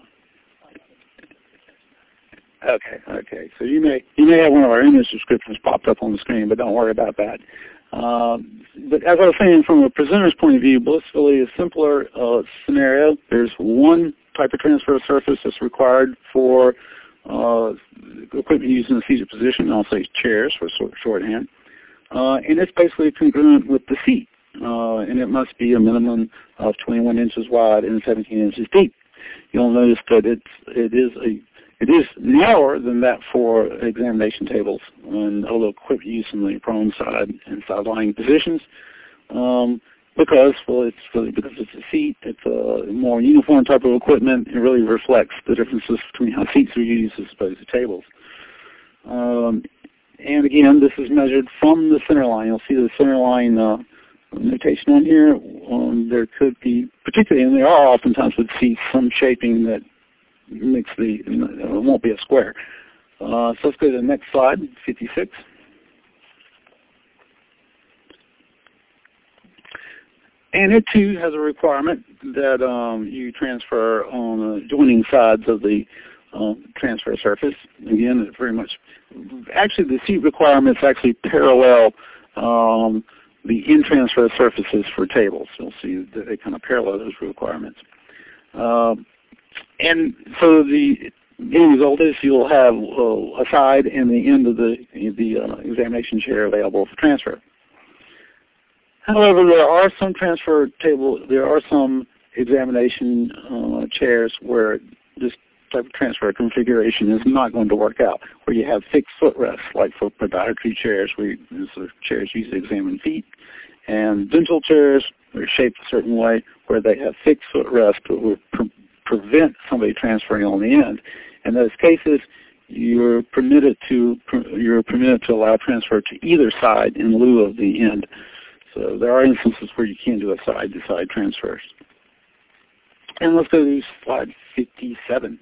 Okay, okay. So you may you may have one of our image descriptions popped up on the screen, but don't worry about that. Um, but as I was saying, from a presenter's point of view, blissfully a simpler uh, scenario. There's one type of transfer surface that's required for uh, equipment used in the seated position. I'll say chairs for shorthand. Uh, and it's basically congruent with the seat. Uh, and it must be a minimum of twenty-one inches wide and seventeen inches deep. You'll notice that it's, it is a It is narrower than that for examination tables and other equipment use in the prone side and side lying positions, um, because well, it's really because it's a seat. It's a more uniform type of equipment. It really reflects the differences between how seats are used as opposed to tables. Um, and again, this is measured from the center line. You'll see the center line uh, notation on here. Um, there could be, particularly, and there are oftentimes with seats, some shaping that makes the, it won't be a square. Uh, so let's go to the next slide, fifty-six. And it too has a requirement that um, you transfer on the joining sides of the um, transfer surface. Again, it's very much, actually the seat requirements actually parallel um, the in-transfer surfaces for tables. You'll see that they kind of parallel those requirements. Um, And so the end result is you'll have uh, a side and the end of the, the uh, examination chair available for transfer. However, there are some transfer table, there are some examination uh, chairs where this type of transfer configuration is not going to work out, where you have fixed footrests, like for podiatry chairs, where you, so chairs used to examine feet, and dental chairs are shaped a certain way where they have fixed footrests but will pre prevent somebody transferring on the end. In those cases, you're permitted to you're permitted to allow transfer to either side in lieu of the end. So there are instances where you can do a side-to-side transfers. And let's go to slide fifty-seven.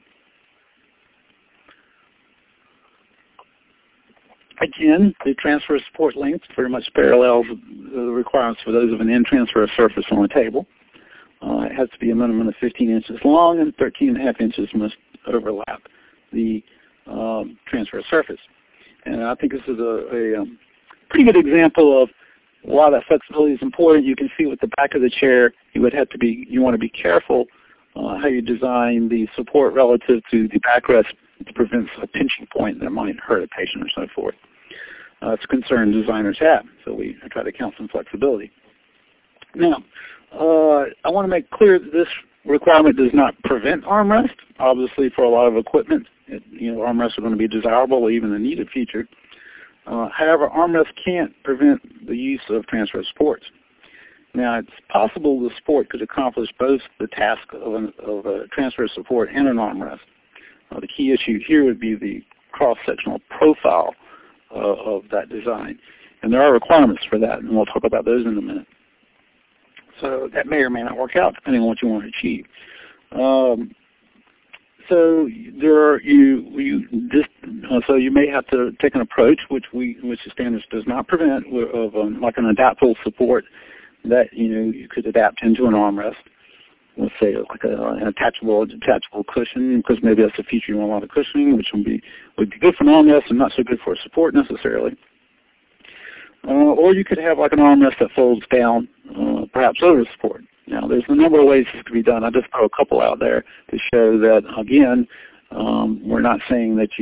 Again, the transfer support length very much parallels the requirements for those of an end transfer surface on a table. Uh, it has to be a minimum of fifteen inches long, and thirteen and a half inches must overlap the um, transfer surface. And I think this is a, a um, pretty good example of why that flexibility is important. You can see with the back of the chair, you would have to be, you want to be careful uh, how you design the support relative to the backrest to prevent a pinching point that might hurt a patient or so forth. Uh, it's a concern designers have, so we try to account some flexibility. Now, uh, I want to make clear that this requirement does not prevent armrest. Obviously, for a lot of equipment, it, you know, armrests are going to be desirable or even a needed feature. Uh, however, armrest can't prevent the use of transfer supports. Now, it's possible the support could accomplish both the task of, an, of a transfer support and an armrest. Uh, the key issue here would be the cross-sectional profile uh, of that design. And there are requirements for that, and we'll talk about those in a minute. So that may or may not work out depending on what you want to achieve. Um, so there are you you this uh, so you may have to take an approach which we which the standards does not prevent of um, like an adaptable support that you know you could adapt into an armrest. Let's say like a, an attachable detachable cushion, because maybe that's a feature you want a lot of cushioning, which would be would be good for an armrest and not so good for a support necessarily. Uh, or you could have like an armrest that folds down, uh, perhaps over the support. Now, there's a number of ways this could be done. I just throw a couple out there to show that, again, um, we're not saying that you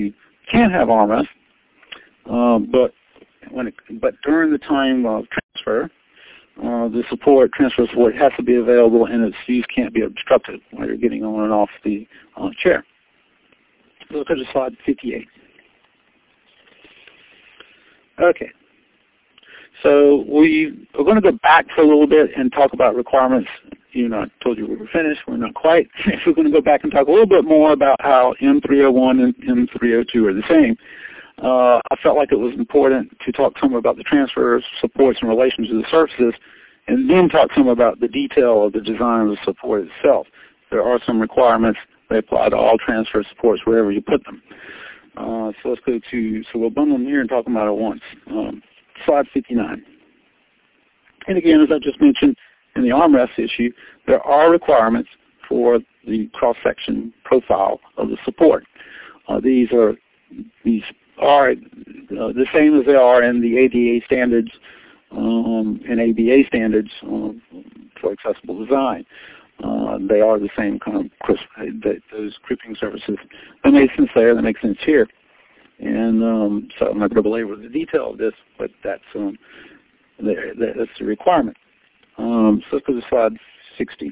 can have armrests, uh, but when it, but during the time of transfer, uh, the support transfer support has to be available, and its use can't be obstructed while you're getting on and off the uh, chair. Look at slide fifty-eight. Okay. So we are going to go back for a little bit and talk about requirements. You know, I told you we were finished. We're not quite. We're going to go back and talk a little bit more about how M three oh one and M three oh two are the same. Uh, I felt like it was important to talk some about the transfer supports in relation to the surfaces, and then talk some about the detail of the design of the support itself. There are some requirements that apply to all transfer supports wherever you put them. Uh, so let's go to, so we'll bundle them here and talk about it once. Um, slide fifty-nine. And again, as I just mentioned in the armrest issue, there are requirements for the cross-section profile of the support. Uh, these are these are uh, the same as they are in the A D A standards um, and A B A standards um, for accessible design. Uh, they are the same kind of crisp, those crimping surfaces. That makes sense there. That makes sense here. And um, so I'm not going to belabor the detail of this, but that's um, that's the requirement. Um, so let's go to slide sixty.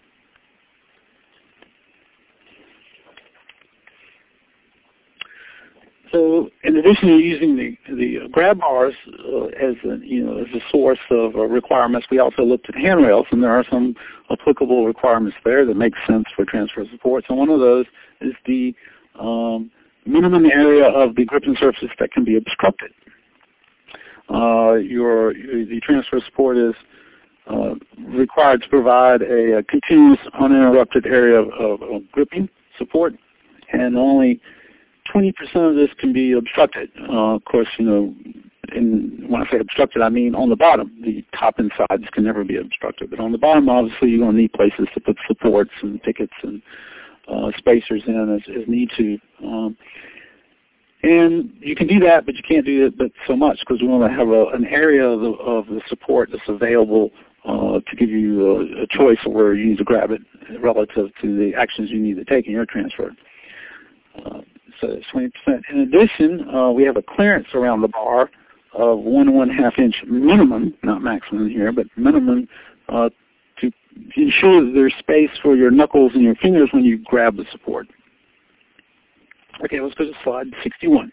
So, in addition to using the the grab bars uh, as a, you know as a source of uh, requirements, we also looked at handrails, and there are some applicable requirements there that make sense for transfer supports. And one of those is the um, minimum area of the gripping surface that can be obstructed. Uh, your the transfer support is uh, required to provide a, a continuous, uninterrupted area of, of, of gripping support, and only twenty percent of this can be obstructed. Uh, of course, you know, and when I say obstructed, I mean on the bottom. The top and sides can never be obstructed. But on the bottom, obviously, you're going to need places to put supports and pickets and uh, spacers in as, as need to. Um, and you can do that, but you can't do it but so much, because we want to have a, an area of the, of the support that's available uh, to give you a, a choice of where you need to grab it relative to the actions you need to take in your transfer. Uh, So it's twenty percent. In addition, uh, we have a clearance around the bar of one and one half inch minimum, not maximum here, but minimum, uh, to ensure that there's space for your knuckles and your fingers when you grab the support. Okay, let's go to slide sixty-one.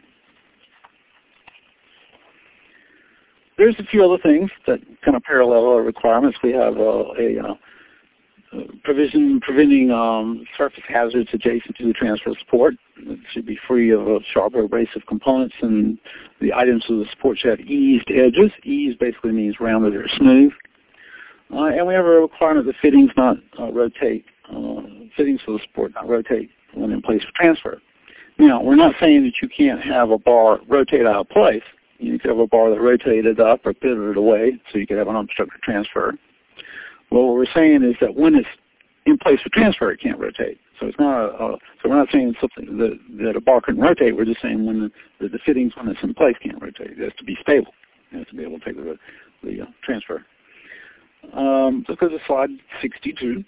There's a few other things that kind of parallel our requirements. We have uh, a uh, provision preventing um, surface hazards adjacent to the transfer support. It should be free of uh, sharp or abrasive components, and the items of the support should have eased edges. Ease basically means rounded or smooth. Uh, and we have a requirement that fittings not uh, rotate, uh, fittings for the support not rotate when in place for transfer. Now, we're not saying that you can't have a bar rotate out of place. You could have a bar that rotated up or pivoted away, so you could have an unobstructed transfer. Well, what we're saying is that when it's in place for transfer, it can't rotate. So it's not a, a so we're not saying something that, that a bar couldn't rotate. We're just saying when the, the, the fittings, when it's in place, can't rotate. It has to be stable. It has to be able to take the, the uh, transfer. Um, so let's go to slide sixty-two.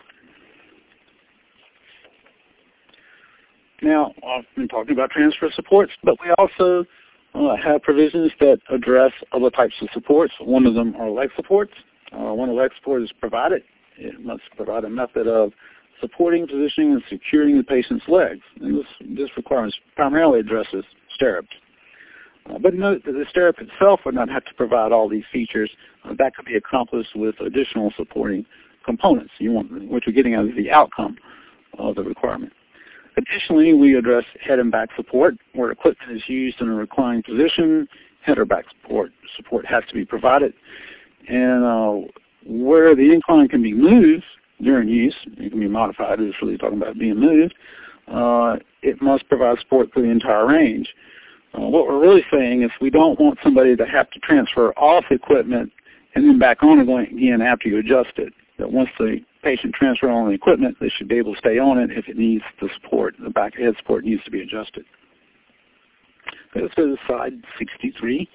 Now, I've been talking about transfer supports, but we also uh, have provisions that address other types of supports. One of them are leg supports. Uh, when a leg support is provided, it must provide a method of supporting, positioning, and securing the patient's legs. And this, this requirement primarily addresses stirrups. Uh, but note that the stirrup itself would not have to provide all these features. Uh, that could be accomplished with additional supporting components. You want, what you're getting at is the outcome of the requirement. Additionally, we address head and back support. Where equipment is used in a reclining position, head or back support, support has to be provided. And uh, where the incline can be moved during use, it can be modified, it's really talking about being moved, uh, it must provide support for the entire range. Uh, what we're really saying is we don't want somebody to have to transfer off equipment and then back on again after you adjust it. That once the patient transfers on the equipment, they should be able to stay on it if it needs the support, the back head support needs to be adjusted. Okay, let's go to slide sixty-three.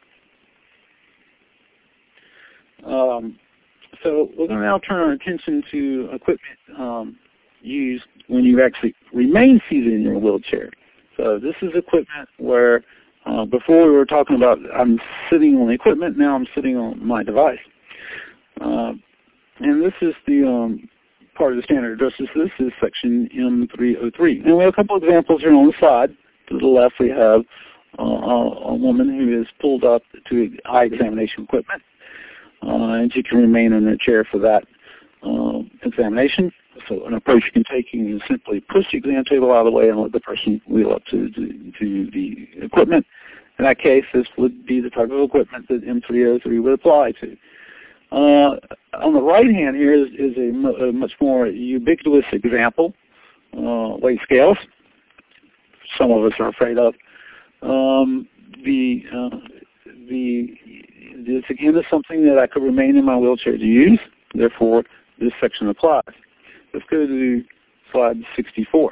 Um, so we're going to now turn our attention to equipment um, used when you actually remain seated in your wheelchair. So this is equipment where uh, before we were talking about I'm sitting on the equipment, now I'm sitting on my device. Uh, and this is the um, part of the standard addresses. This is section M three oh three. And we have a couple examples here on the side. To the left we have uh, a woman who is pulled up to eye examination equipment. Uh, and she can remain in her chair for that uh, examination. So an approach you can take, you can simply push the exam table out of the way and let the person wheel up to, to, to the equipment. In that case, this would be the type of equipment that M three oh three would apply to. Uh, on the right hand here is, is a, a much more ubiquitous example, uh, weight scales. Some of us are afraid of. Um, the, uh, the, this again is something that I could remain in my wheelchair to use. Therefore, this section applies. Let's go to slide sixty-four.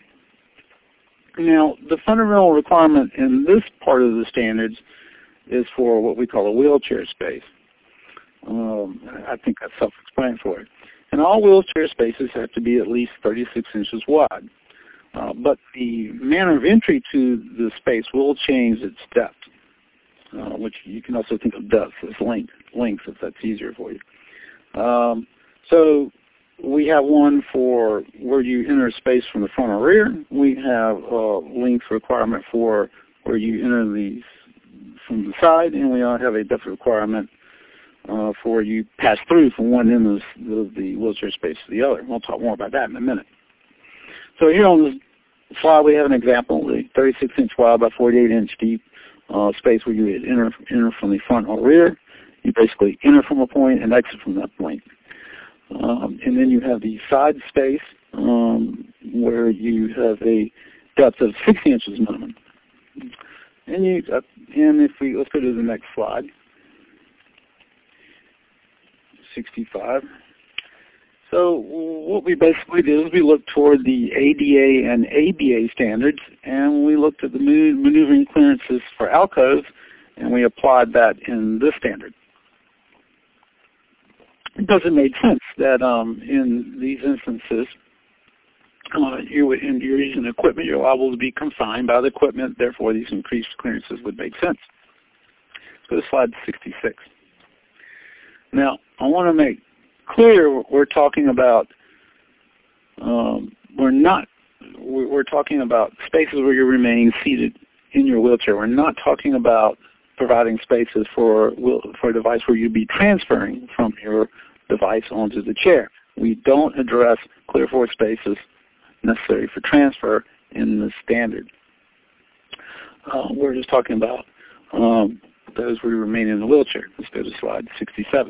Now, the fundamental requirement in this part of the standards is for what we call a wheelchair space. Um, I think that's self-explanatory. And all wheelchair spaces have to be at least thirty-six inches wide. Uh, but the manner of entry to the space will change its depth, uh, which you can also think of depth as length, length if that's easier for you. Um, so we have one for where you enter space from the front or rear. We have a length requirement for where you enter the from the side, and we all have a depth requirement uh, for you pass through from one end of the, the wheelchair space to the other. We'll talk more about that in a minute. So here on this slide we have an example, a thirty-six inch wide by forty-eight inch deep uh, space where you enter, enter from the front or rear. You basically enter from a point and exit from that point. Um, and then you have the side space um, where you have a depth of sixty inches minimum. And you, uh, and if we let's go to the next slide, sixty-five. So what we basically did is we looked toward the A D A and A B A standards, and we looked at the maneuvering clearances for alcoves, and we applied that in this standard. It doesn't make sense that um, in these instances, uh, you would, and you're using equipment, you're liable to be confined by the equipment, therefore these increased clearances would make sense. Let's go to slide sixty-six. Now, I want to make clear we're talking about, um, we're not, we're talking about spaces where you're remaining seated in your wheelchair. We're not talking about providing spaces for for a device where you'd be transferring from your device onto the chair. We don't address clear forward spaces necessary for transfer in the standard. Uh, we're just talking about um, those where you remain in the wheelchair. Let's go to slide sixty-seven.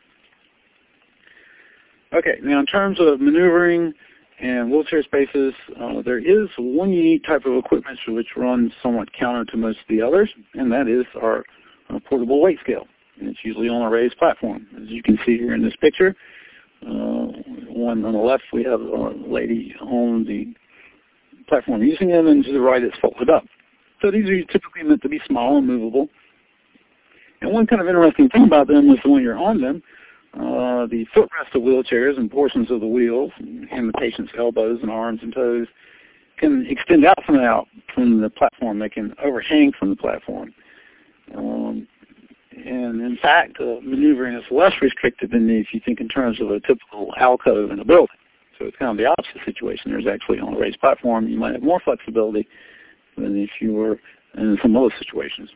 Okay, now in terms of maneuvering and wheelchair spaces, uh, there is one unique type of equipment which runs somewhat counter to most of the others, and that is our uh, portable weight scale. And it's usually on a raised platform. As you can see here in this picture, uh, one on the left we have a lady on the platform using it, and to the right it's folded up. So these are typically meant to be small and movable. And one kind of interesting thing about them is when you're on them, Uh, the footrest of wheelchairs and portions of the wheels and the patient's elbows and arms and toes can extend out from, out from the platform. They can overhang from the platform. Um, and in fact, uh, maneuvering is less restricted than if you think in terms of a typical alcove in a building. So it's kind of the opposite situation. There's actually on a raised platform, you might have more flexibility than if you were in some other situations.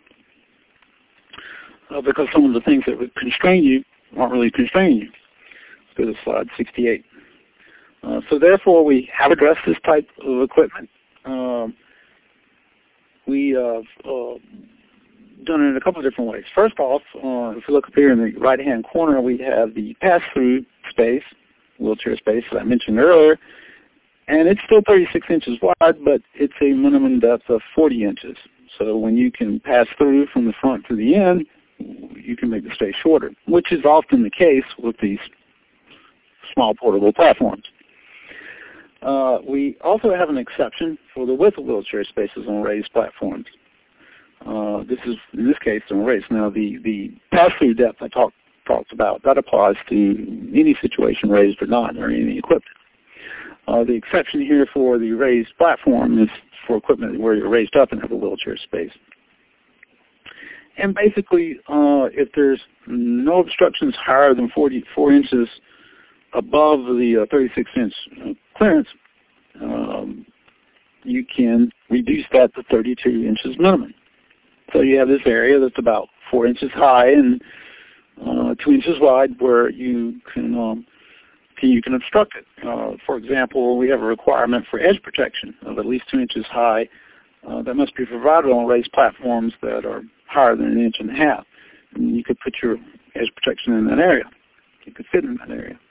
Uh, because some of the things that would constrain you aren't really constraining you. Let's go to slide sixty-eight. Uh, so therefore, we have addressed this type of equipment. Um, we have uh, done it in a couple of different ways. First off, uh, if you look up here in the right-hand corner, we have the pass-through space, wheelchair space that I mentioned earlier, and it's still thirty-six inches wide, but it's a minimum depth of forty inches. So when you can pass through from the front to the end, you can make the space shorter, which is often the case with these small portable platforms. Uh, we also have an exception for the width of wheelchair spaces on raised platforms. Uh, this is, in this case, on raised. Now, the, the pass-through depth I talk, talked about, that applies to any situation, raised or not, or any equipment. Uh, the exception here for the raised platform is for equipment where you're raised up and have a wheelchair space. And basically, uh, if there's no obstructions higher than forty-four inches above the uh, thirty-six inch uh, clearance, um, you can reduce that to thirty-two inches minimum. So you have this area that's about four inches high and uh, two inches wide where you can, um, can you can obstruct it. Uh, for example, we have a requirement for edge protection of at least two inches high uh, that must be provided on raised platforms that are higher than an inch and a half. And you could put your edge protection in that area. You could fit in that area.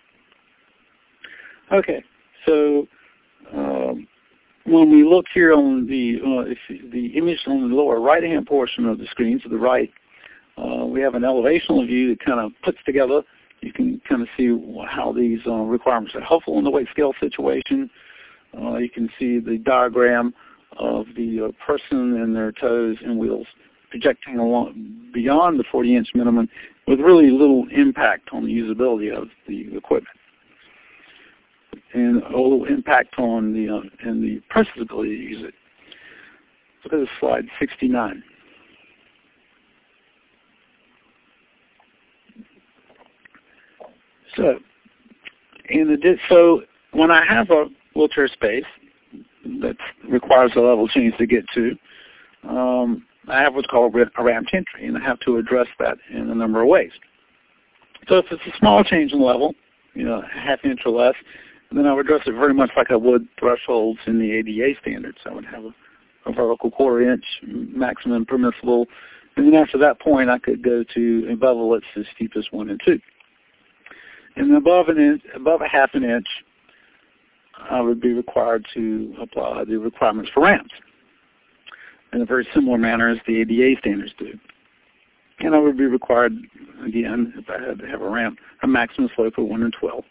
Okay, so um, when we look here on the uh, if the image on the lower right-hand portion of the screen to the right, uh, we have an elevational view that kind of puts together. You can kind of see how these uh, requirements are helpful in the weight scale situation. Uh, you can see the diagram of the uh, person and their toes and wheels projecting along beyond the forty inch minimum with really little impact on the usability of the equipment, and a little impact on the uh, and the person's ability to use it. Look at this slide sixty-nine. So, in the so when I have a wheelchair space that requires a level change to get to, um, I have what's called a ramped entry, and I have to address that in a number of ways. So if it's a small change in level, you know, a half inch or less, then I would address it very much like I would thresholds in the A D A standards. I would have a, a vertical quarter inch maximum permissible, and then after that point I could go to a bevel that's as steep as one and two. And above an inch, above a half an inch, I would be required to apply the requirements for ramps in a very similar manner as the A D A standards do. And I would be required, again, if I had to have a ramp, a maximum slope of one and twelve.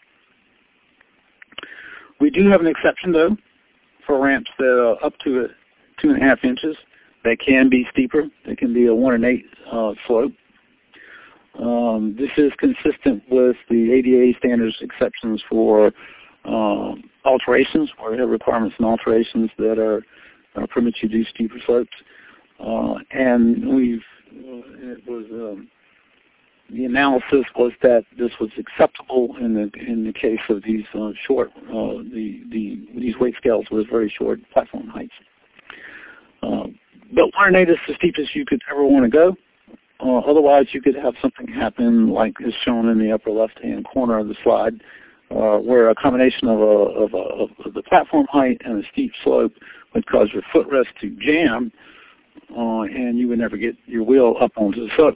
We do have an exception, though, for ramps that are up to a two and a half inches. They can be steeper. They can be a one and eight uh, slope. Um, this is consistent with the A D A standards exceptions for um, alterations, where we have requirements and alterations that are uh, permit you to do steeper slopes. Uh, and we've uh, it was um, the analysis was that this was acceptable in the in the case of these uh, short uh, the the these weight scales with very short platform heights. Uh, but one and eight is the steepest you could ever want to go. Uh, otherwise, you could have something happen like is shown in the upper left-hand corner of the slide, uh, where a combination of, a, of, a, of the platform height and a steep slope would cause your footrest to jam, uh, and you would never get your wheel up onto the slope.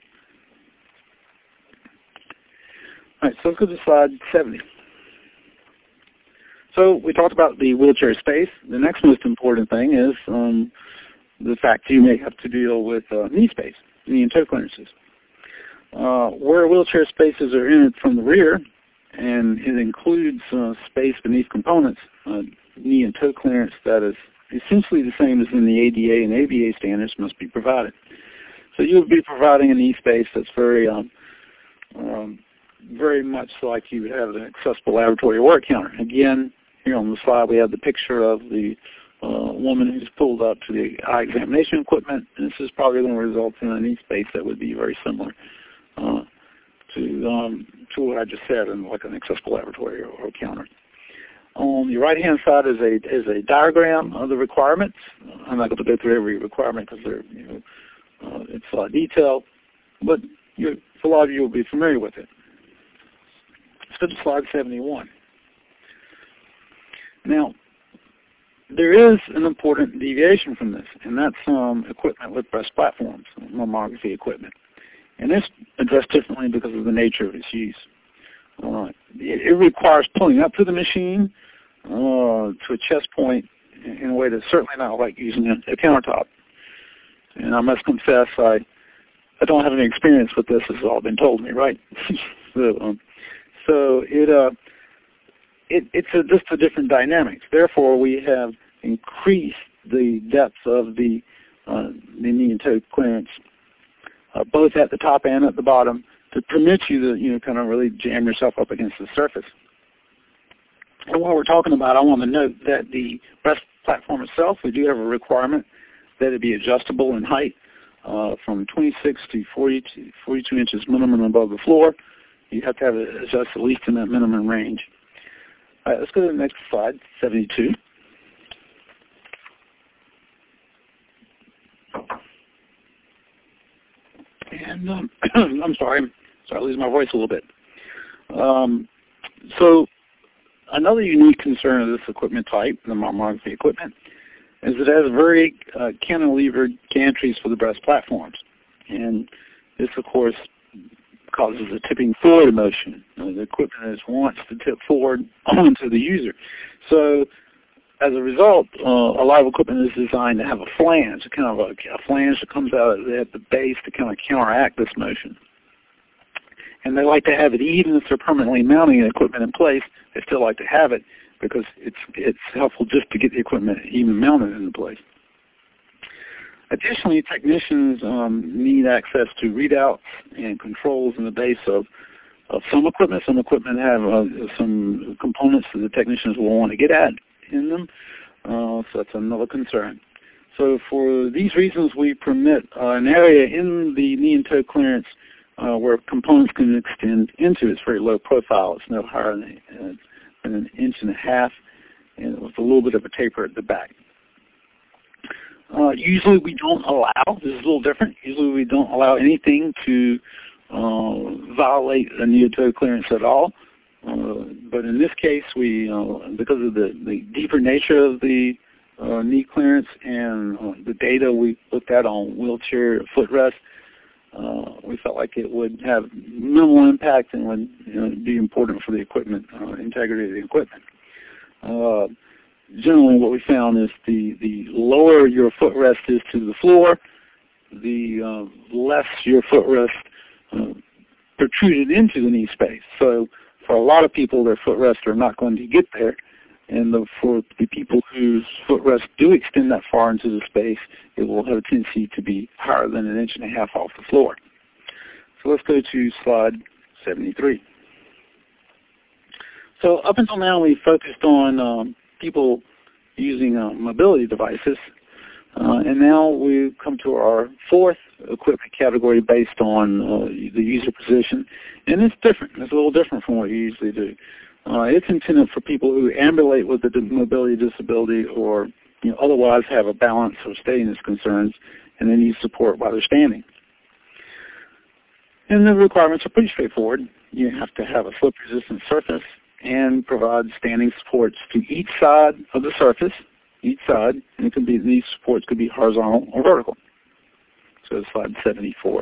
All right, so let's go to slide seventy. So we talked about the wheelchair space. The next most important thing is um, the fact you may have to deal with uh, knee space, knee and toe clearances. Uh, where wheelchair spaces are in it from the rear, and it includes uh, space beneath components, uh, knee and toe clearance that is essentially the same as in the A D A and A B A standards must be provided. So you would be providing a knee space that's very um, um, very much like you would have an accessible laboratory work counter. Again, here on the slide we have the picture of the uh, woman who's pulled up to the eye examination equipment, and this is probably going to result in a knee space that would be very similar uh, to um, to what I just said, in like an accessible laboratory or, or counter. On the right-hand side is a is a diagram of the requirements. I'm not going to go through every requirement because they're you know uh, it's a lot of detail, but you, a lot of you will be familiar with it. Let's go to slide seventy-one. Now, there is an important deviation from this, and that's um, equipment with breast platforms, mammography equipment. And it's addressed differently because of the nature of its use. Uh, it, it requires pulling up to the machine uh, to a chest point in a way that's certainly not like using a, a countertop. And I must confess, I I don't have any experience with this. This has all been told me, right? so, um, so it uh, it it's a, just a different dynamics. Therefore, we have increased the depth of the uh, the knee and toe clearance, uh, both at the top and at the bottom, to permit you to you know kind of really jam yourself up against the surface. And while we're talking about it, I want to note that the breast platform itself, we do have a requirement that it be adjustable in height uh, from twenty-six to forty-two inches minimum above the floor. You have to have it adjusted at least in that minimum range. All right, let's go to the next slide, seventy-two. And um, I'm sorry, I'm sorry, losing my voice a little bit. Um, so another unique concern of this equipment type, the mammography equipment, is it has very uh, cantilevered gantries for the breast platforms. And this, of course, causes a tipping forward motion. Uh, the equipment is wants to tip forward onto the user. So as a result, uh, a lot of equipment is designed to have a flange, kind of a, a flange that comes out at the base to kind of counteract this motion. And they like to have it, even if they're permanently mounting the equipment in place, they still like to have it because it's, it's helpful just to get the equipment even mounted into place. Additionally, technicians um, need access to readouts and controls in the base of, of some equipment. Some equipment have uh, some components that the technicians will want to get at in them, uh, so that's another concern. So for these reasons, we permit uh, an area in the knee and toe clearance uh, where components can extend into. It's very low profile. It's no higher than, uh, than an inch and a half, and with a little bit of a taper at the back. Uh, usually we don't allow, this is a little different, usually we don't allow anything to uh, violate a knee and toe clearance at all. Uh, but in this case, we, uh, because of the, the deeper nature of the uh, knee clearance and uh, the data we looked at on wheelchair footrest, uh, we felt like it would have minimal impact and would you know, be important for the equipment, uh, integrity of the equipment. Uh, generally what we found is the, the lower your footrest is to the floor, the uh, less your footrest uh, protruded into the knee space. So for a lot of people, their footrests are not going to get there. And the, for the people whose footrests do extend that far into the space, it will have a tendency to be higher than an inch and a half off the floor. So let's go to slide seventy-three. So up until now, we focused on um, people using uh, mobility devices. Uh, and now we come to our fourth equipment category based on uh, the user position. And it's different. It's a little different from what you usually do. Uh, it's intended for people who ambulate with a mobility disability or you know, otherwise have a balance or steadiness concerns and they need support while they're standing. And the requirements are pretty straightforward. You have to have a slip-resistant surface and provide standing supports to each side of the surface, each side, and it can be, these supports could be horizontal or vertical. So slide seventy-four.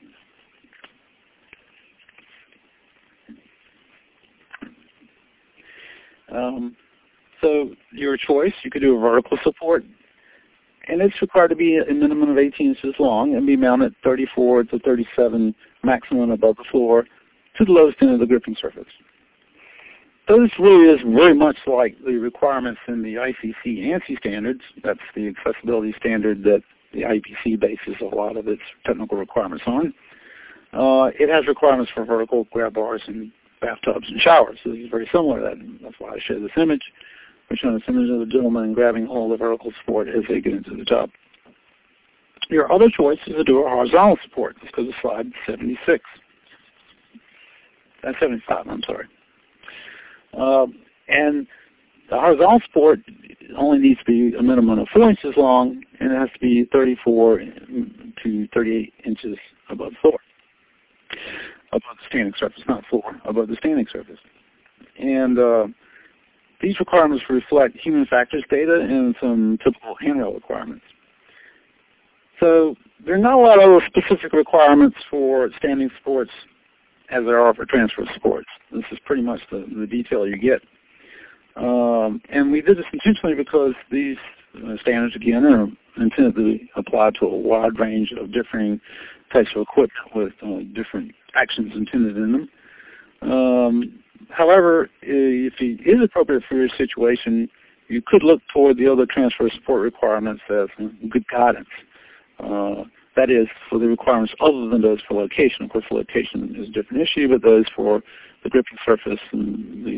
Um, so your choice, you could do a vertical support, and it's required to be a minimum of eighteen inches long and be mounted thirty-four to thirty-seven maximum above the floor to the lowest end of the gripping surface. So this really is very much like the requirements in the I C C ANSI standards. That's the accessibility standard that the I P C bases a lot of its technical requirements on. Uh, it has requirements for vertical grab bars and bathtubs and showers. So it's very similar to that. And that's why I showed this image. We're showing this image of the gentleman grabbing hold of vertical support as they get into the tub. Your other choice is to do a horizontal support. Let's go to slide seventy-six. That's seventy-five, I'm sorry. Uh, and the horizontal support only needs to be a minimum of four inches long, and it has to be thirty-four to thirty-eight inches above the floor, above the standing surface, not floor, above the standing surface. And uh, these requirements reflect human factors data and some typical handrail requirements. So there are not a lot of specific requirements for standing supports as there are for transfer supports. This is pretty much the, the detail you get. Um, and we did this intentionally because these uh, standards, again, are intended to apply to a wide range of differing types of equipment with uh, different actions intended in them. Um, however, if it is appropriate for your situation, you could look toward the other transfer support requirements as good guidance. Uh, that is, for the requirements other than those for location. Of course, location is a different issue, but those for the gripping surface and the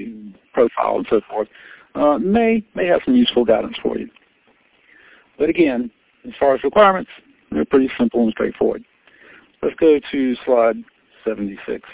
profile and so forth, uh, may, may have some useful guidance for you. But again, as far as requirements, they're pretty simple and straightforward. Let's go to slide seventy-six.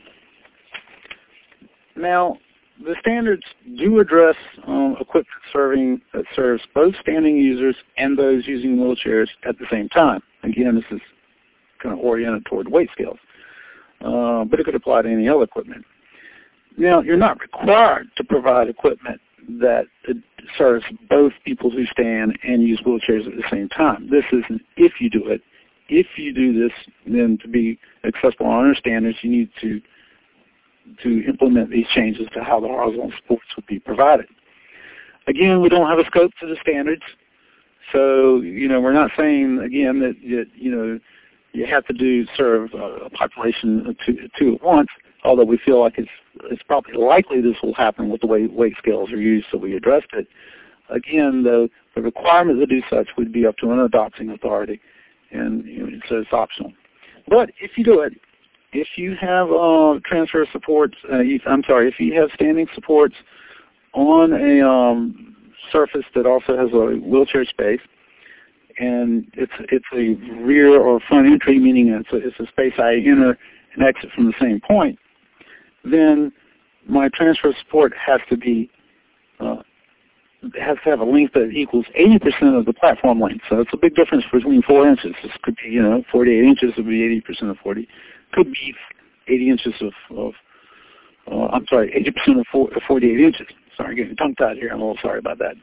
Now, the standards do address um, equipment serving that serves both standing users and those using wheelchairs at the same time. Again, this is kind of oriented toward weight scales, uh, but it could apply to any other equipment. Now, you're not required to provide equipment that serves both people who stand and use wheelchairs at the same time. This is an if you do it. If you do this, then to be accessible on our standards, you need to to implement these changes to how the horizontal supports would be provided. Again, we don't have a scope to the standards, so you know we're not saying again that, that you know you have to do serve a population of two, two at once. Although we feel like it's it's probably likely this will happen with the way weight scales are used, so we addressed it. Again, the the requirement to do such would be up to an adopting authority, and you know, so it's optional. But if you do it, if you have uh, transfer supports, uh, if, I'm sorry, if you have standing supports on a um, surface that also has a wheelchair space, and it's it's a rear or front entry, meaning it's a, it's a space I enter and exit from the same point, then my transfer support has to be uh, has to have a length that equals eighty percent of the platform length. So it's a big difference between four inches. This could be, you know, forty-eight inches would be eighty percent of forty. Could be eighty inches of, of uh, I'm sorry, eighty percent of forty-eight inches. Sorry, getting tongue-tied here. I'm a little sorry about that.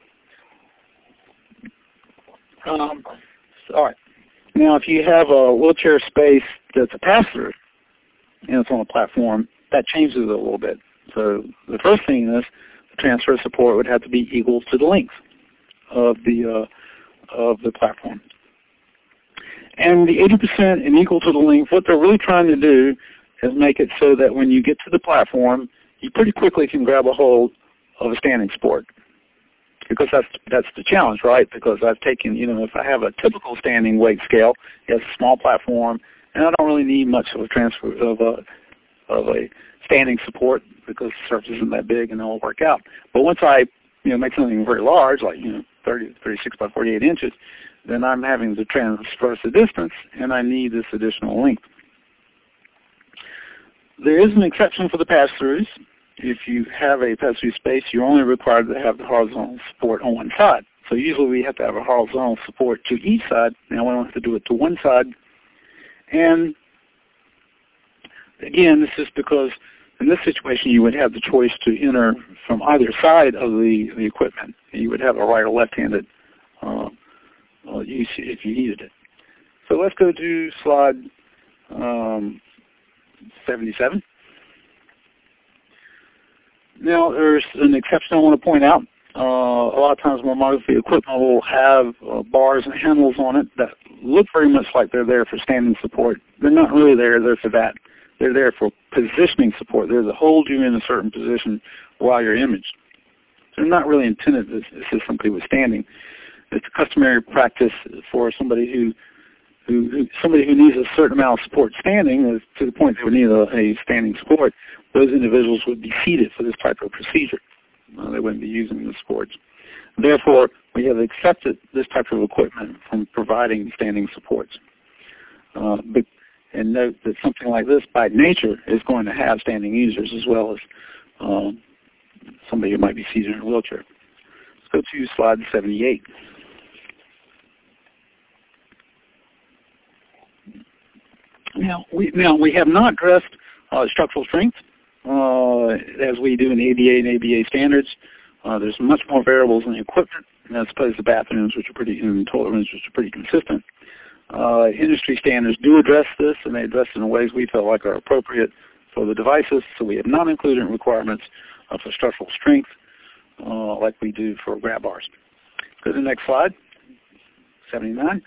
Um, all right. Now, if you have a wheelchair space that's a pass-through and it's on a platform, that changes it a little bit. So the first thing is the transfer support would have to be equal to the length of the uh, of the platform. And the eighty percent and equal to the length, what they're really trying to do is make it so that when you get to the platform, you pretty quickly can grab a hold of a standing support. Because that's that's the challenge, right? Because I've taken, you know, if I have a typical standing weight scale, it's a small platform, and I don't really need much of a transfer of a of a standing support because the surface isn't that big and it'll work out. But once I, you know, make something very large, like you know, thirty, thirty-six by forty-eight inches, then I'm having to transverse the distance, and I need this additional length. There is an exception for the pass-throughs. If you have a pass-through space, you're only required to have the horizontal support on one side. So usually we have to have a horizontal support to each side. Now we don't have to do it to one side. And again, this is because in this situation you would have the choice to enter from either side of the, the equipment. You would have a right or left-handed uh, uh, use if you needed it. So let's go to slide um, seventy-seven. Now, there's an exception I want to point out. Uh, a lot of times mammography equipment will have uh, bars and handles on it that look very much like they're there for standing support. They're not really there, they're for that. They're there for positioning support. They're to hold you in a certain position while you're imaged. They're not really intended to assist somebody with standing. It's customary practice for somebody who Who, who, somebody who needs a certain amount of support standing, is to the point they would need a, a standing support, those individuals would be seated for this type of procedure. Uh, they wouldn't be using the supports. Therefore, we have accepted this type of equipment from providing standing supports. Uh, but, and note that something like this, by nature, is going to have standing users as well as um, somebody who might be seated in a wheelchair. Let's go to slide seventy-eight. Now we, now, we have not addressed uh, structural strength uh, as we do in A D A and A B A standards. Uh, there's much more variables in the equipment as opposed to bathrooms, which are pretty, and toilet rooms, which are pretty consistent. Uh, industry standards do address this, and they address it in ways we feel like are appropriate for the devices. So we have not included requirements uh, for structural strength uh, like we do for grab bars. Go to the next slide, seventy-nine.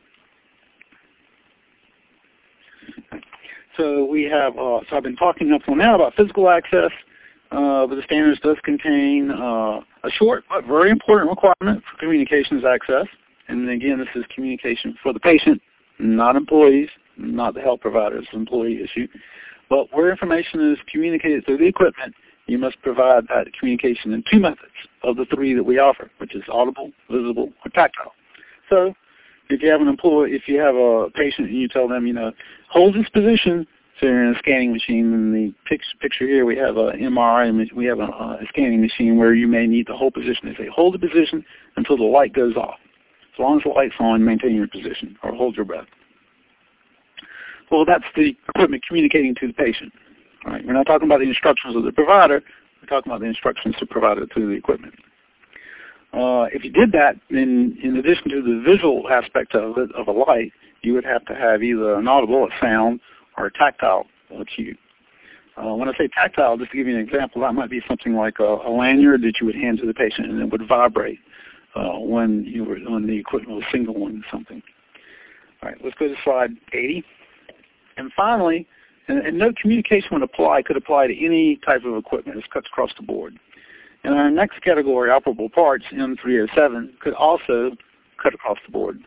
So we have, uh, so I've been talking up till now about physical access, uh, but the standards does contain uh, a short but very important requirement for communications access. And again, this is communication for the patient, not employees, not the health provider's employee issue. But where information is communicated through the equipment, you must provide that communication in two methods of the three that we offer, which is audible, visible, or tactile. So if you have an employee, if you have a patient and you tell them, you know, hold this position, so you're in a scanning machine. In the picture here, we have an M R I, we have a, a scanning machine where you may need to hold position. They say, hold the position until the light goes off. As long as the light's on, maintain your position, or hold your breath. Well, that's the equipment communicating to the patient. All right? We're not talking about the instructions of the provider. We're talking about the instructions to provider to the equipment. Uh, if you did that, in, in addition to the visual aspect of it, of a light, you would have to have either an audible, a sound, or a tactile uh, cue. Uh, when I say tactile, just to give you an example, that might be something like a, a lanyard that you would hand to the patient and it would vibrate uh, when you were when the equipment was signaling something. All right, let's go to slide eighty. And finally, and, and no communication would apply could apply to any type of equipment. It cuts across the board. And our next category, operable parts, M three oh seven, could also cut across the board.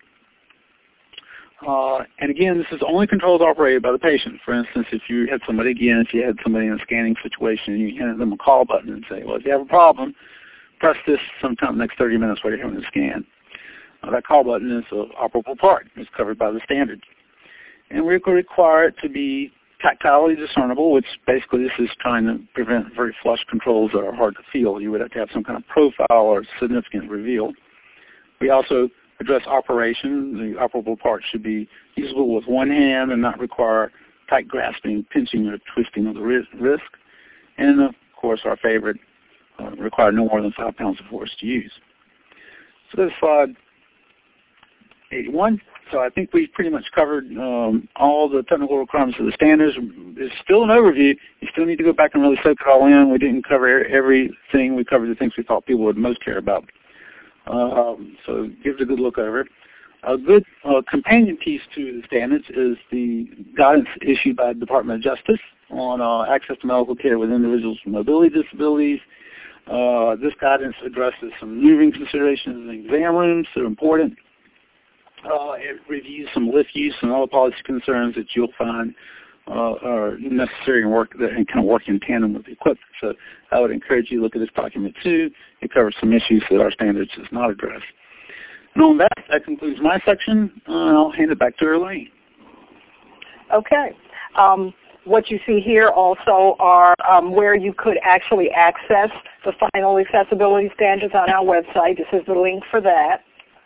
Uh, and again, this is only controlled operated by the patient. For instance, if you had somebody, again, if you had somebody in a scanning situation and you handed them a call button and say, well, if you have a problem, press this sometime in the next thirty minutes while you're having a scan. Uh, that call button is an operable part. It's covered by the standards. And we could require it to be tactilely discernible, which basically this is trying to prevent very flush controls that are hard to feel. You would have to have some kind of profile or significant reveal. We also address operation. The operable part should be usable with one hand and not require tight grasping, pinching, or twisting of the wrist. And of course, our favorite, uh, require no more than five pounds of force to use. So this is slide eighty-one. So I think we've pretty much covered um, all the technical requirements of the standards. It's still an overview. You still need to go back and really soak it all in. We didn't cover everything. We covered the things we thought people would most care about. Um, so give it a good look over. A good uh, companion piece to the standards is the guidance issued by the Department of Justice on uh, access to medical care with individuals with mobility disabilities. Uh, this guidance addresses some moving considerations in exam rooms that are important. Uh, it reviews some lift use and other policy concerns that you'll find uh, are necessary and work that and kind of work in tandem with the equipment. So I would encourage you to look at this document too. It covers some issues that our standards does not address. And on that, that concludes my section. Uh, I'll hand it back to Elaine. Okay. Um, what you see here also are um, where you could actually access the final accessibility standards on our website. This is the link for that.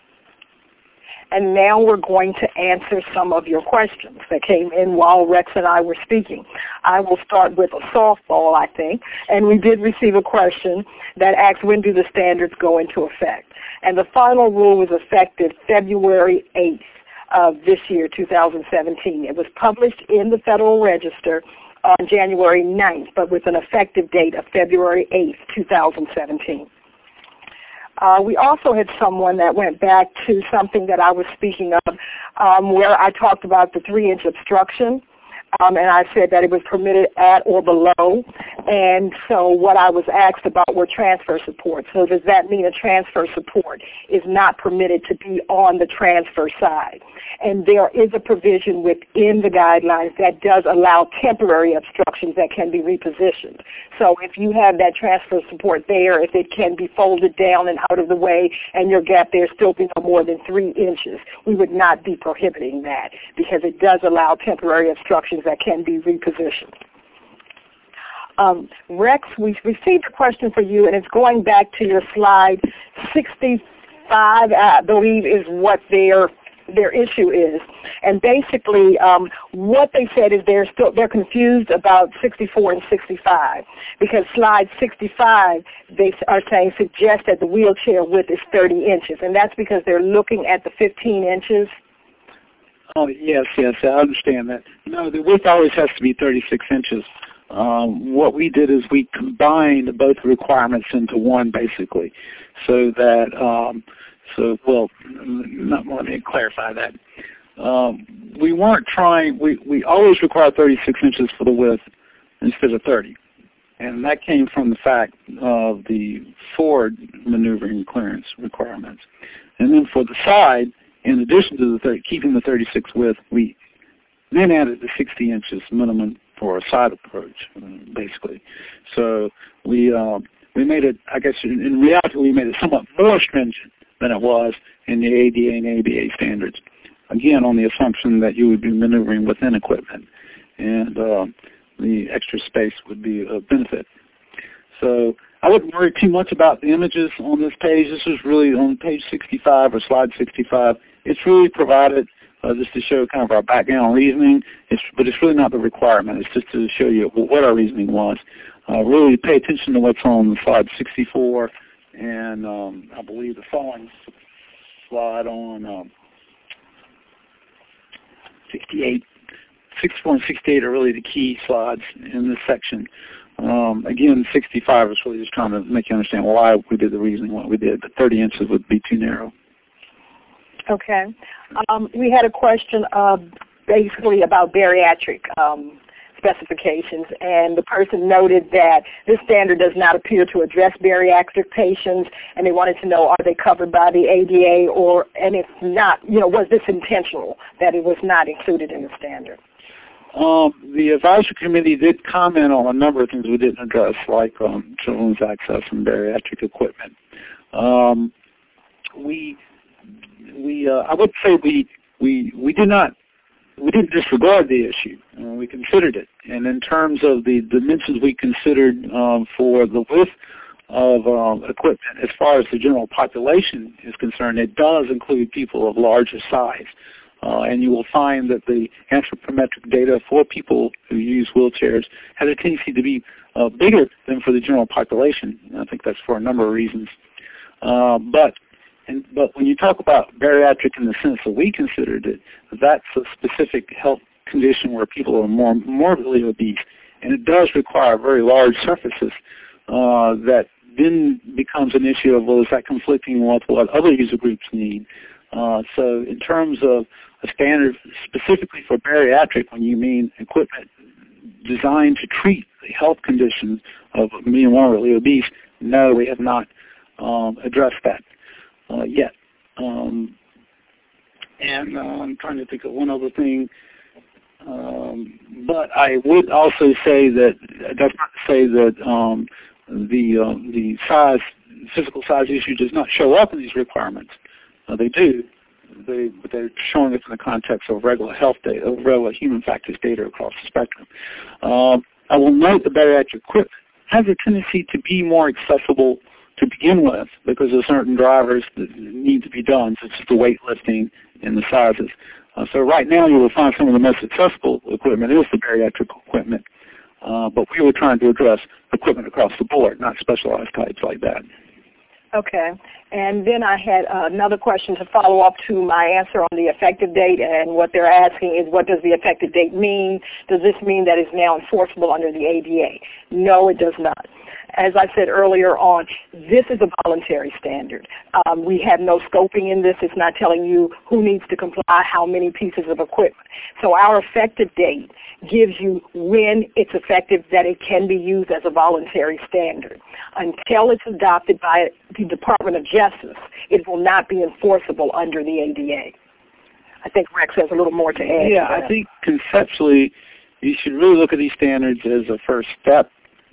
And now we're going to answer some of your questions that came in while Rex and I were speaking. I will start with a softball, I think. And we did receive a question that asked, when do the standards go into effect? And the final rule was effective February eighth of this year, two thousand seventeen. It was published in the Federal Register on January ninth, but with an effective date of February eighth, two thousand seventeen. Uh, we also had someone that went back to something that I was speaking of um, where I talked about the three-inch obstruction, um, and I said that it was permitted at or below. And so what I was asked about were transfer supports. So does that mean a transfer support is not permitted to be on the transfer side? And there is a provision within the guidelines that does allow temporary obstructions that can be repositioned. So if you have that transfer support there, if it can be folded down and out of the way and your gap there still be no more than three inches, we would not be prohibiting that because it does allow temporary obstructions that can be repositioned. Um, Rex, we received a question for you, and it's going back to your slide sixty-five, I believe, is what their their issue is. And basically, um, what they said is they're still they're confused about sixty-four and sixty-five because slide sixty-five they are saying suggests that the wheelchair width is thirty inches, and that's because they're looking at the fifteen inches. Oh yes, yes, I understand that. No, the width always has to be thirty-six inches. Um, what we did is we combined both requirements into one, basically, so that, um, so, well, not, let me clarify that. Um, we weren't trying, we, we always require thirty-six inches for the width instead of thirty. And that came from the fact of the forward maneuvering clearance requirements. And then for the side, in addition to the thirty, keeping the thirty-six width, we then added the sixty inches minimum for a side approach, basically. So we uh, we made it, I guess in, in reality, we made it somewhat more stringent than it was in the A D A and A B A standards. Again, on the assumption that you would be maneuvering within equipment, and uh, the extra space would be a benefit. So I wouldn't worry too much about the images on this page. This is really on page sixty-five or slide sixty-five. It's really provided uh, just to show kind of our background reasoning, it's, but it's really not the requirement. It's just to show you what our reasoning was. Uh, really pay attention to what's on slide sixty-four, and um, I believe the following slide on um, sixty-eight. sixty-four and sixty-eight are really the key slides in this section. Um, again, sixty-five is really just trying to make you understand why we did the reasoning, what we did, but thirty inches would be too narrow. Okay. Um, we had a question uh, basically about bariatric um, specifications, and the person noted that this standard does not appear to address bariatric patients, and they wanted to know, are they covered by the A D A, or, and if not, you know, was this intentional that it was not included in the standard? Um, the advisory committee did comment on a number of things we didn't address, like um, children's access and bariatric equipment. Um, we, we, uh, I would say we, we, we did not, we didn't disregard the issue. Uh, we considered it, and in terms of the dimensions we considered um, for the width of um, equipment, as far as the general population is concerned, it does include people of larger size. Uh, and you will find that the anthropometric data for people who use wheelchairs has a tendency to be uh, bigger than for the general population. And I think that's for a number of reasons. Uh, but and, but when you talk about bariatric in the sense that we considered it, that's a specific health condition where people are more morbidly obese, and it does require very large surfaces. Uh, that then becomes an issue of, well, is that conflicting with what other user groups need? Uh, so in terms of a standard specifically for bariatric, when you mean equipment designed to treat the health conditions of being morbidly obese, no, we have not um, addressed that uh, yet. Um, and uh, I'm trying to think of one other thing. Um, but I would also say that, that's not to say that um, the, uh, the size, physical size issue does not show up in these requirements. Uh, they do, they, but they're showing it in the context of regular health data, of regular human factors data across the spectrum. Um, I will note the bariatric equipment has a tendency to be more accessible to begin with because of certain drivers that need to be done, such as the weightlifting and the sizes. Uh, so right now you will find some of the most accessible equipment is the bariatric equipment, uh, but we were trying to address equipment across the board, not specialized types like that. Okay. And then I had uh, another question to follow up to my answer on the effective date, and what they're asking is, what does the effective date mean? Does this mean that it's now enforceable under the A D A? No, it does not. As I said earlier on, this is a voluntary standard. Um, we have no scoping in this. It's not telling you who needs to comply, how many pieces of equipment. So our effective date gives you when it's effective, that it can be used as a voluntary standard. Until it's adopted by the Department of Justice, it will not be enforceable under the A D A. I think Rex has a little more to add. Yeah, to that. I think conceptually you should really look at these standards as a first step.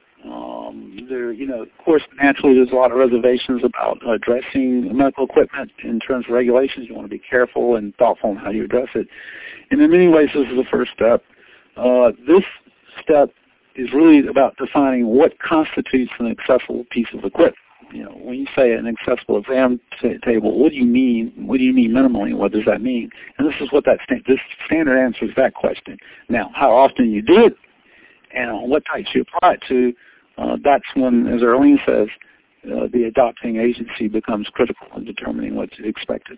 Um, there, you know, of course, naturally there's a lot of reservations about addressing medical equipment in terms of regulations. You want to be careful and thoughtful in how you address it. And in many ways, this is the first step. Uh, this step is really about defining what constitutes an accessible piece of equipment. You know, when you say an accessible exam t table, what do you mean? What do you mean minimally? What does that mean? And this is what that sta this standard answers that question. Now, how often you do it, and on what types you apply it to, uh, that's when, as Arlene says, uh, the adopting agency becomes critical in determining what's expected.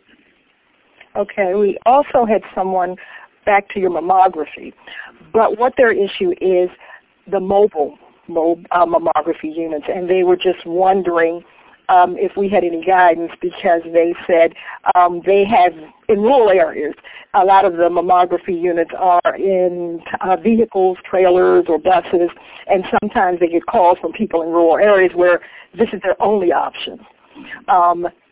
Okay. We also had someone back to your mammography, but what their issue is the mobile uh, mammography units, and they were just wondering um, if we had any guidance, because they said um, they have, in rural areas, a lot of the mammography units are in uh, vehicles, trailers, or buses, and sometimes they get calls from people in rural areas where this is their only option. Um,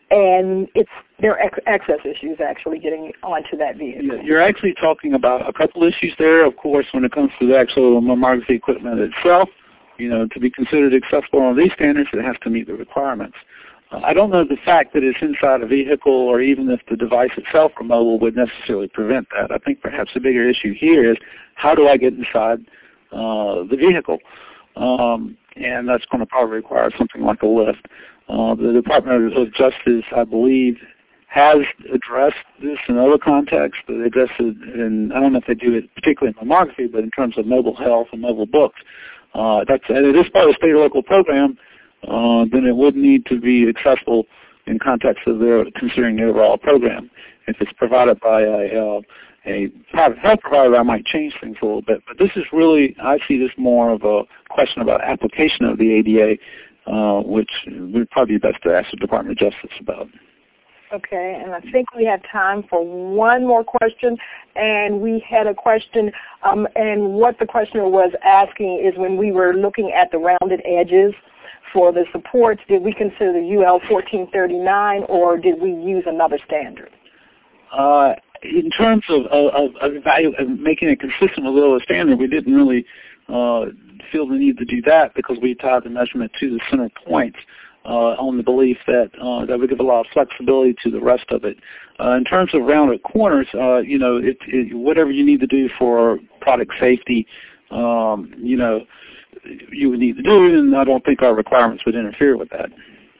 and it's there are access issues actually getting onto that vehicle. Yeah, you're actually talking about a couple issues there. Of course, when it comes to the actual mammography equipment itself, you know, to be considered accessible on these standards, it has to meet the requirements. Uh, I don't know the fact that it's inside a vehicle or even if the device itself or mobile would necessarily prevent that. I think perhaps the bigger issue here is how do I get inside uh, the vehicle? Um, and that's going to probably require something like a lift. Uh, the Department of Justice, I believe, has addressed this in other contexts. They address it, and I don't know if they do it particularly in mammography, but in terms of mobile health and mobile books, uh, that's and it is part of a state or local program. Uh, then it would need to be accessible in context of their considering the overall program. If it's provided by a, uh, a private health provider, that might change things a little bit. But this is really, I see this more of a question about application of the A D A, uh, which would probably be best to ask the Department of Justice about. Okay, and I think we have time for one more question. And we had a question, um, and what the questioner was asking is when we were looking at the rounded edges for the supports, did we consider the U L fourteen thirty-nine or did we use another standard? Uh, in terms of, of, of, value, of making it consistent with the lower standard, we didn't really uh, feel the need to do that because we tied the measurement to the center points uh, on the belief that uh, that would give a lot of flexibility to the rest of it. Uh, in terms of rounded corners, uh, you know, it, it, whatever you need to do for product safety, um, you know, you would need to do, and I don't think our requirements would interfere with that.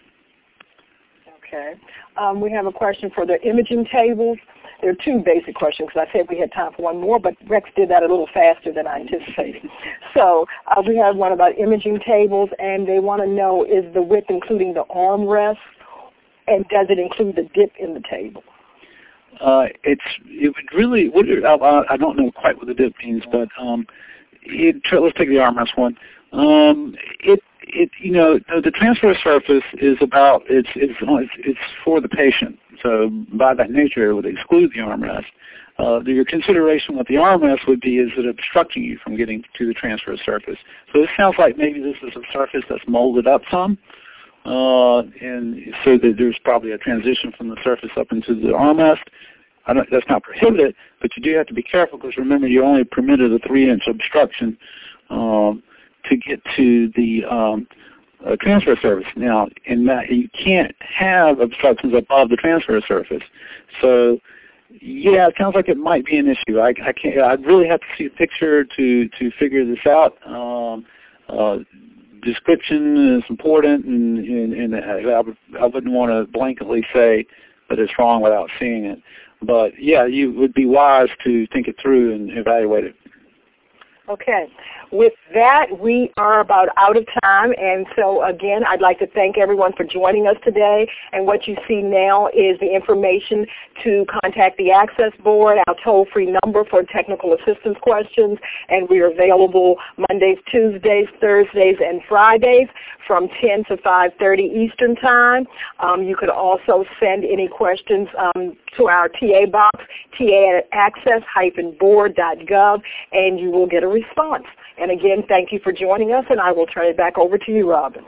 Okay. Um, we have a question for the imaging tables. There are two basic questions because I said we had time for one more, but Rex did that a little faster than I anticipated. So uh, we have one about imaging tables, and they want to know, is the width including the armrest, and does it include the dip in the table? Uh, it's it would really. What it, I, I don't know quite what the dip means, but um, it, let's take the armrest one. Um, it it you know the, the transfer surface is about it's it's it's it's for the patient. So by that nature, it would exclude the armrest. Uh, your consideration with the armrest would be, is it obstructing you from getting to the transfer surface? So this sounds like maybe this is a surface that's molded up some, uh, and so that there's probably a transition from the surface up into the armrest. I don't, that's not prohibited, but you do have to be careful because remember you're only permitted a three-inch obstruction um, to get to the um, uh, transfer surface. Now, in that you can't have obstructions above the transfer surface. So, yeah, it sounds like it might be an issue. I, I can't. I'd really have to see a picture to to figure this out. Um, uh, description is important, and, and, and I, I wouldn't want to blanketly say that it's wrong without seeing it. But yeah, you would be wise to think it through and evaluate it. Okay. With that, we are about out of time, and so again, I'd like to thank everyone for joining us today. And what you see now is the information to contact the Access Board, our toll-free number for technical assistance questions, and we are available Mondays, Tuesdays, Thursdays, and Fridays from ten to five thirty Eastern Time. Um, you could also send any questions um, to our T A box, T A at access dash board dot gov, and you will get a response. And again, thank you for joining us, and I will turn it back over to you, Robin.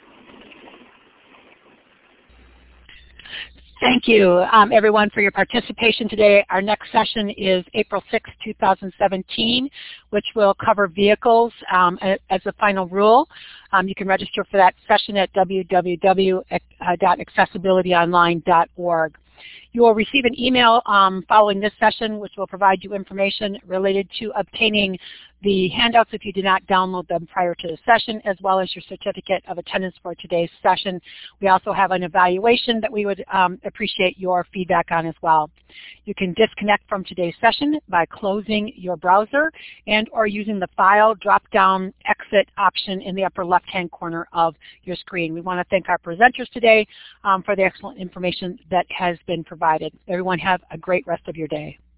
Thank you, um, everyone, for your participation today. Our next session is April sixth, two thousand seventeen, which will cover vehicles um, as a final rule. Um, you can register for that session at w w w dot accessibility online dot org. You will receive an email um, following this session, which will provide you information related to obtaining the handouts if you did not download them prior to the session, as well as your certificate of attendance for today's session. We also have an evaluation that we would um, appreciate your feedback on as well. You can disconnect from today's session by closing your browser and or using the File drop-down exit option in the upper left-hand corner of your screen. We want to thank our presenters today um, for the excellent information that has been provided. Everyone have a great rest of your day.